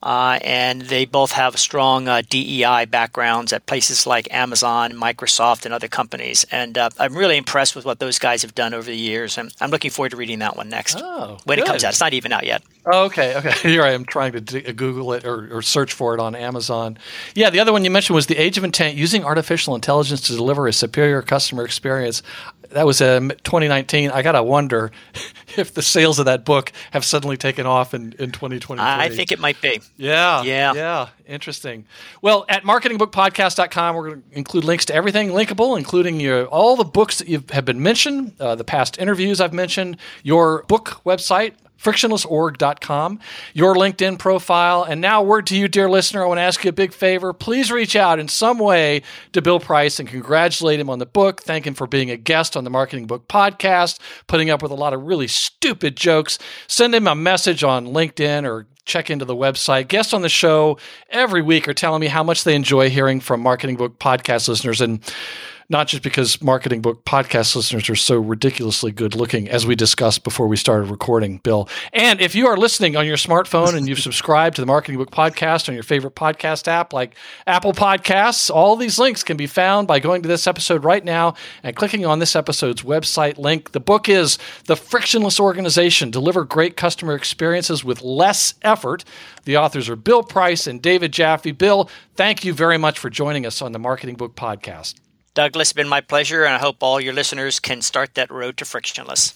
and they both have strong DEI backgrounds at places like Amazon, Microsoft, and other companies. And I'm really impressed with what those guys have done over the years, and I'm looking forward to reading that one next when it comes out. It's not even out yet. Okay. Here I am trying to Google it or search for it on Amazon. Yeah, the other one you mentioned was The Age of Intent, Using Artificial Intelligence to Deliver a Superior Customer Experience. That was 2019. I got to wonder if the sales of that book have suddenly taken off in 2023. I think it might be. Yeah. Interesting. Well, at marketingbookpodcast.com, we're going to include links to everything linkable, including all the books that have been mentioned, the past interviews I've mentioned, your book website, frictionlessorg.com, your LinkedIn profile. And now, word to you, dear listener, I want to ask you a big favor. Please reach out in some way to Bill Price and congratulate him on the book. Thank him for being a guest on the Marketing Book Podcast, putting up with a lot of really stupid jokes. Send him a message on LinkedIn or check into the website. Guests on the show every week are telling me how much they enjoy hearing from Marketing Book Podcast listeners, and not just because Marketing Book Podcast listeners are so ridiculously good looking, as we discussed before we started recording, Bill. And if you are listening on your smartphone and you've subscribed to the Marketing Book Podcast on your favorite podcast app like Apple Podcasts, all these links can be found by going to this episode right now and clicking on this episode's website link. The book is The Frictionless Organization: Deliver Great Customer Experiences with Less Effort. The authors are Bill Price and David Jaffe. Bill, thank you very much for joining us on the Marketing Book Podcast. Douglas, it's been my pleasure, and I hope all your listeners can start that road to frictionless.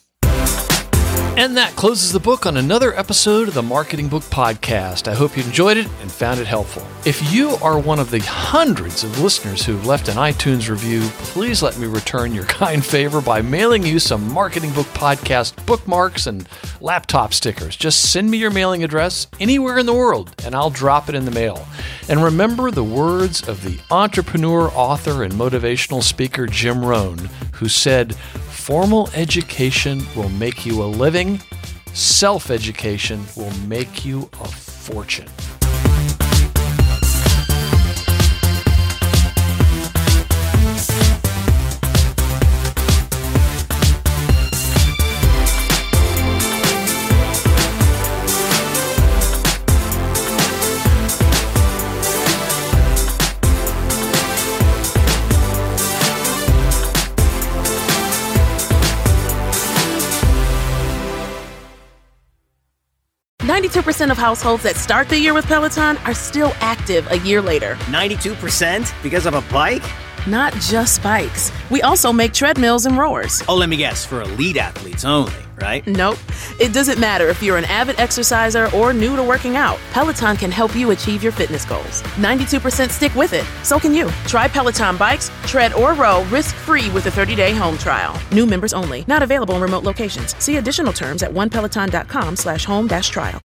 And that closes the book on another episode of the Marketing Book Podcast. I hope you enjoyed it and found it helpful. If you are one of the hundreds of listeners who've left an iTunes review, please let me return your kind favor by mailing you some Marketing Book Podcast bookmarks and laptop stickers. Just send me your mailing address anywhere in the world, and I'll drop it in the mail. And remember the words of the entrepreneur, author, and motivational speaker Jim Rohn, who said, Formal education will make you a living. Self-education will make you a fortune. % of households that start the year with Peloton are still active a year later. 92% because of a bike? Not just bikes. We also make treadmills and rowers. Oh, let me guess, for elite athletes only, right? Nope. It doesn't matter if you're an avid exerciser or new to working out. Peloton can help you achieve your fitness goals. 92% stick with it. So can you. Try Peloton bikes, tread, or row risk-free with a 30-day home trial. New members only. Not available in remote locations. See additional terms at onepeloton.com/home-trial.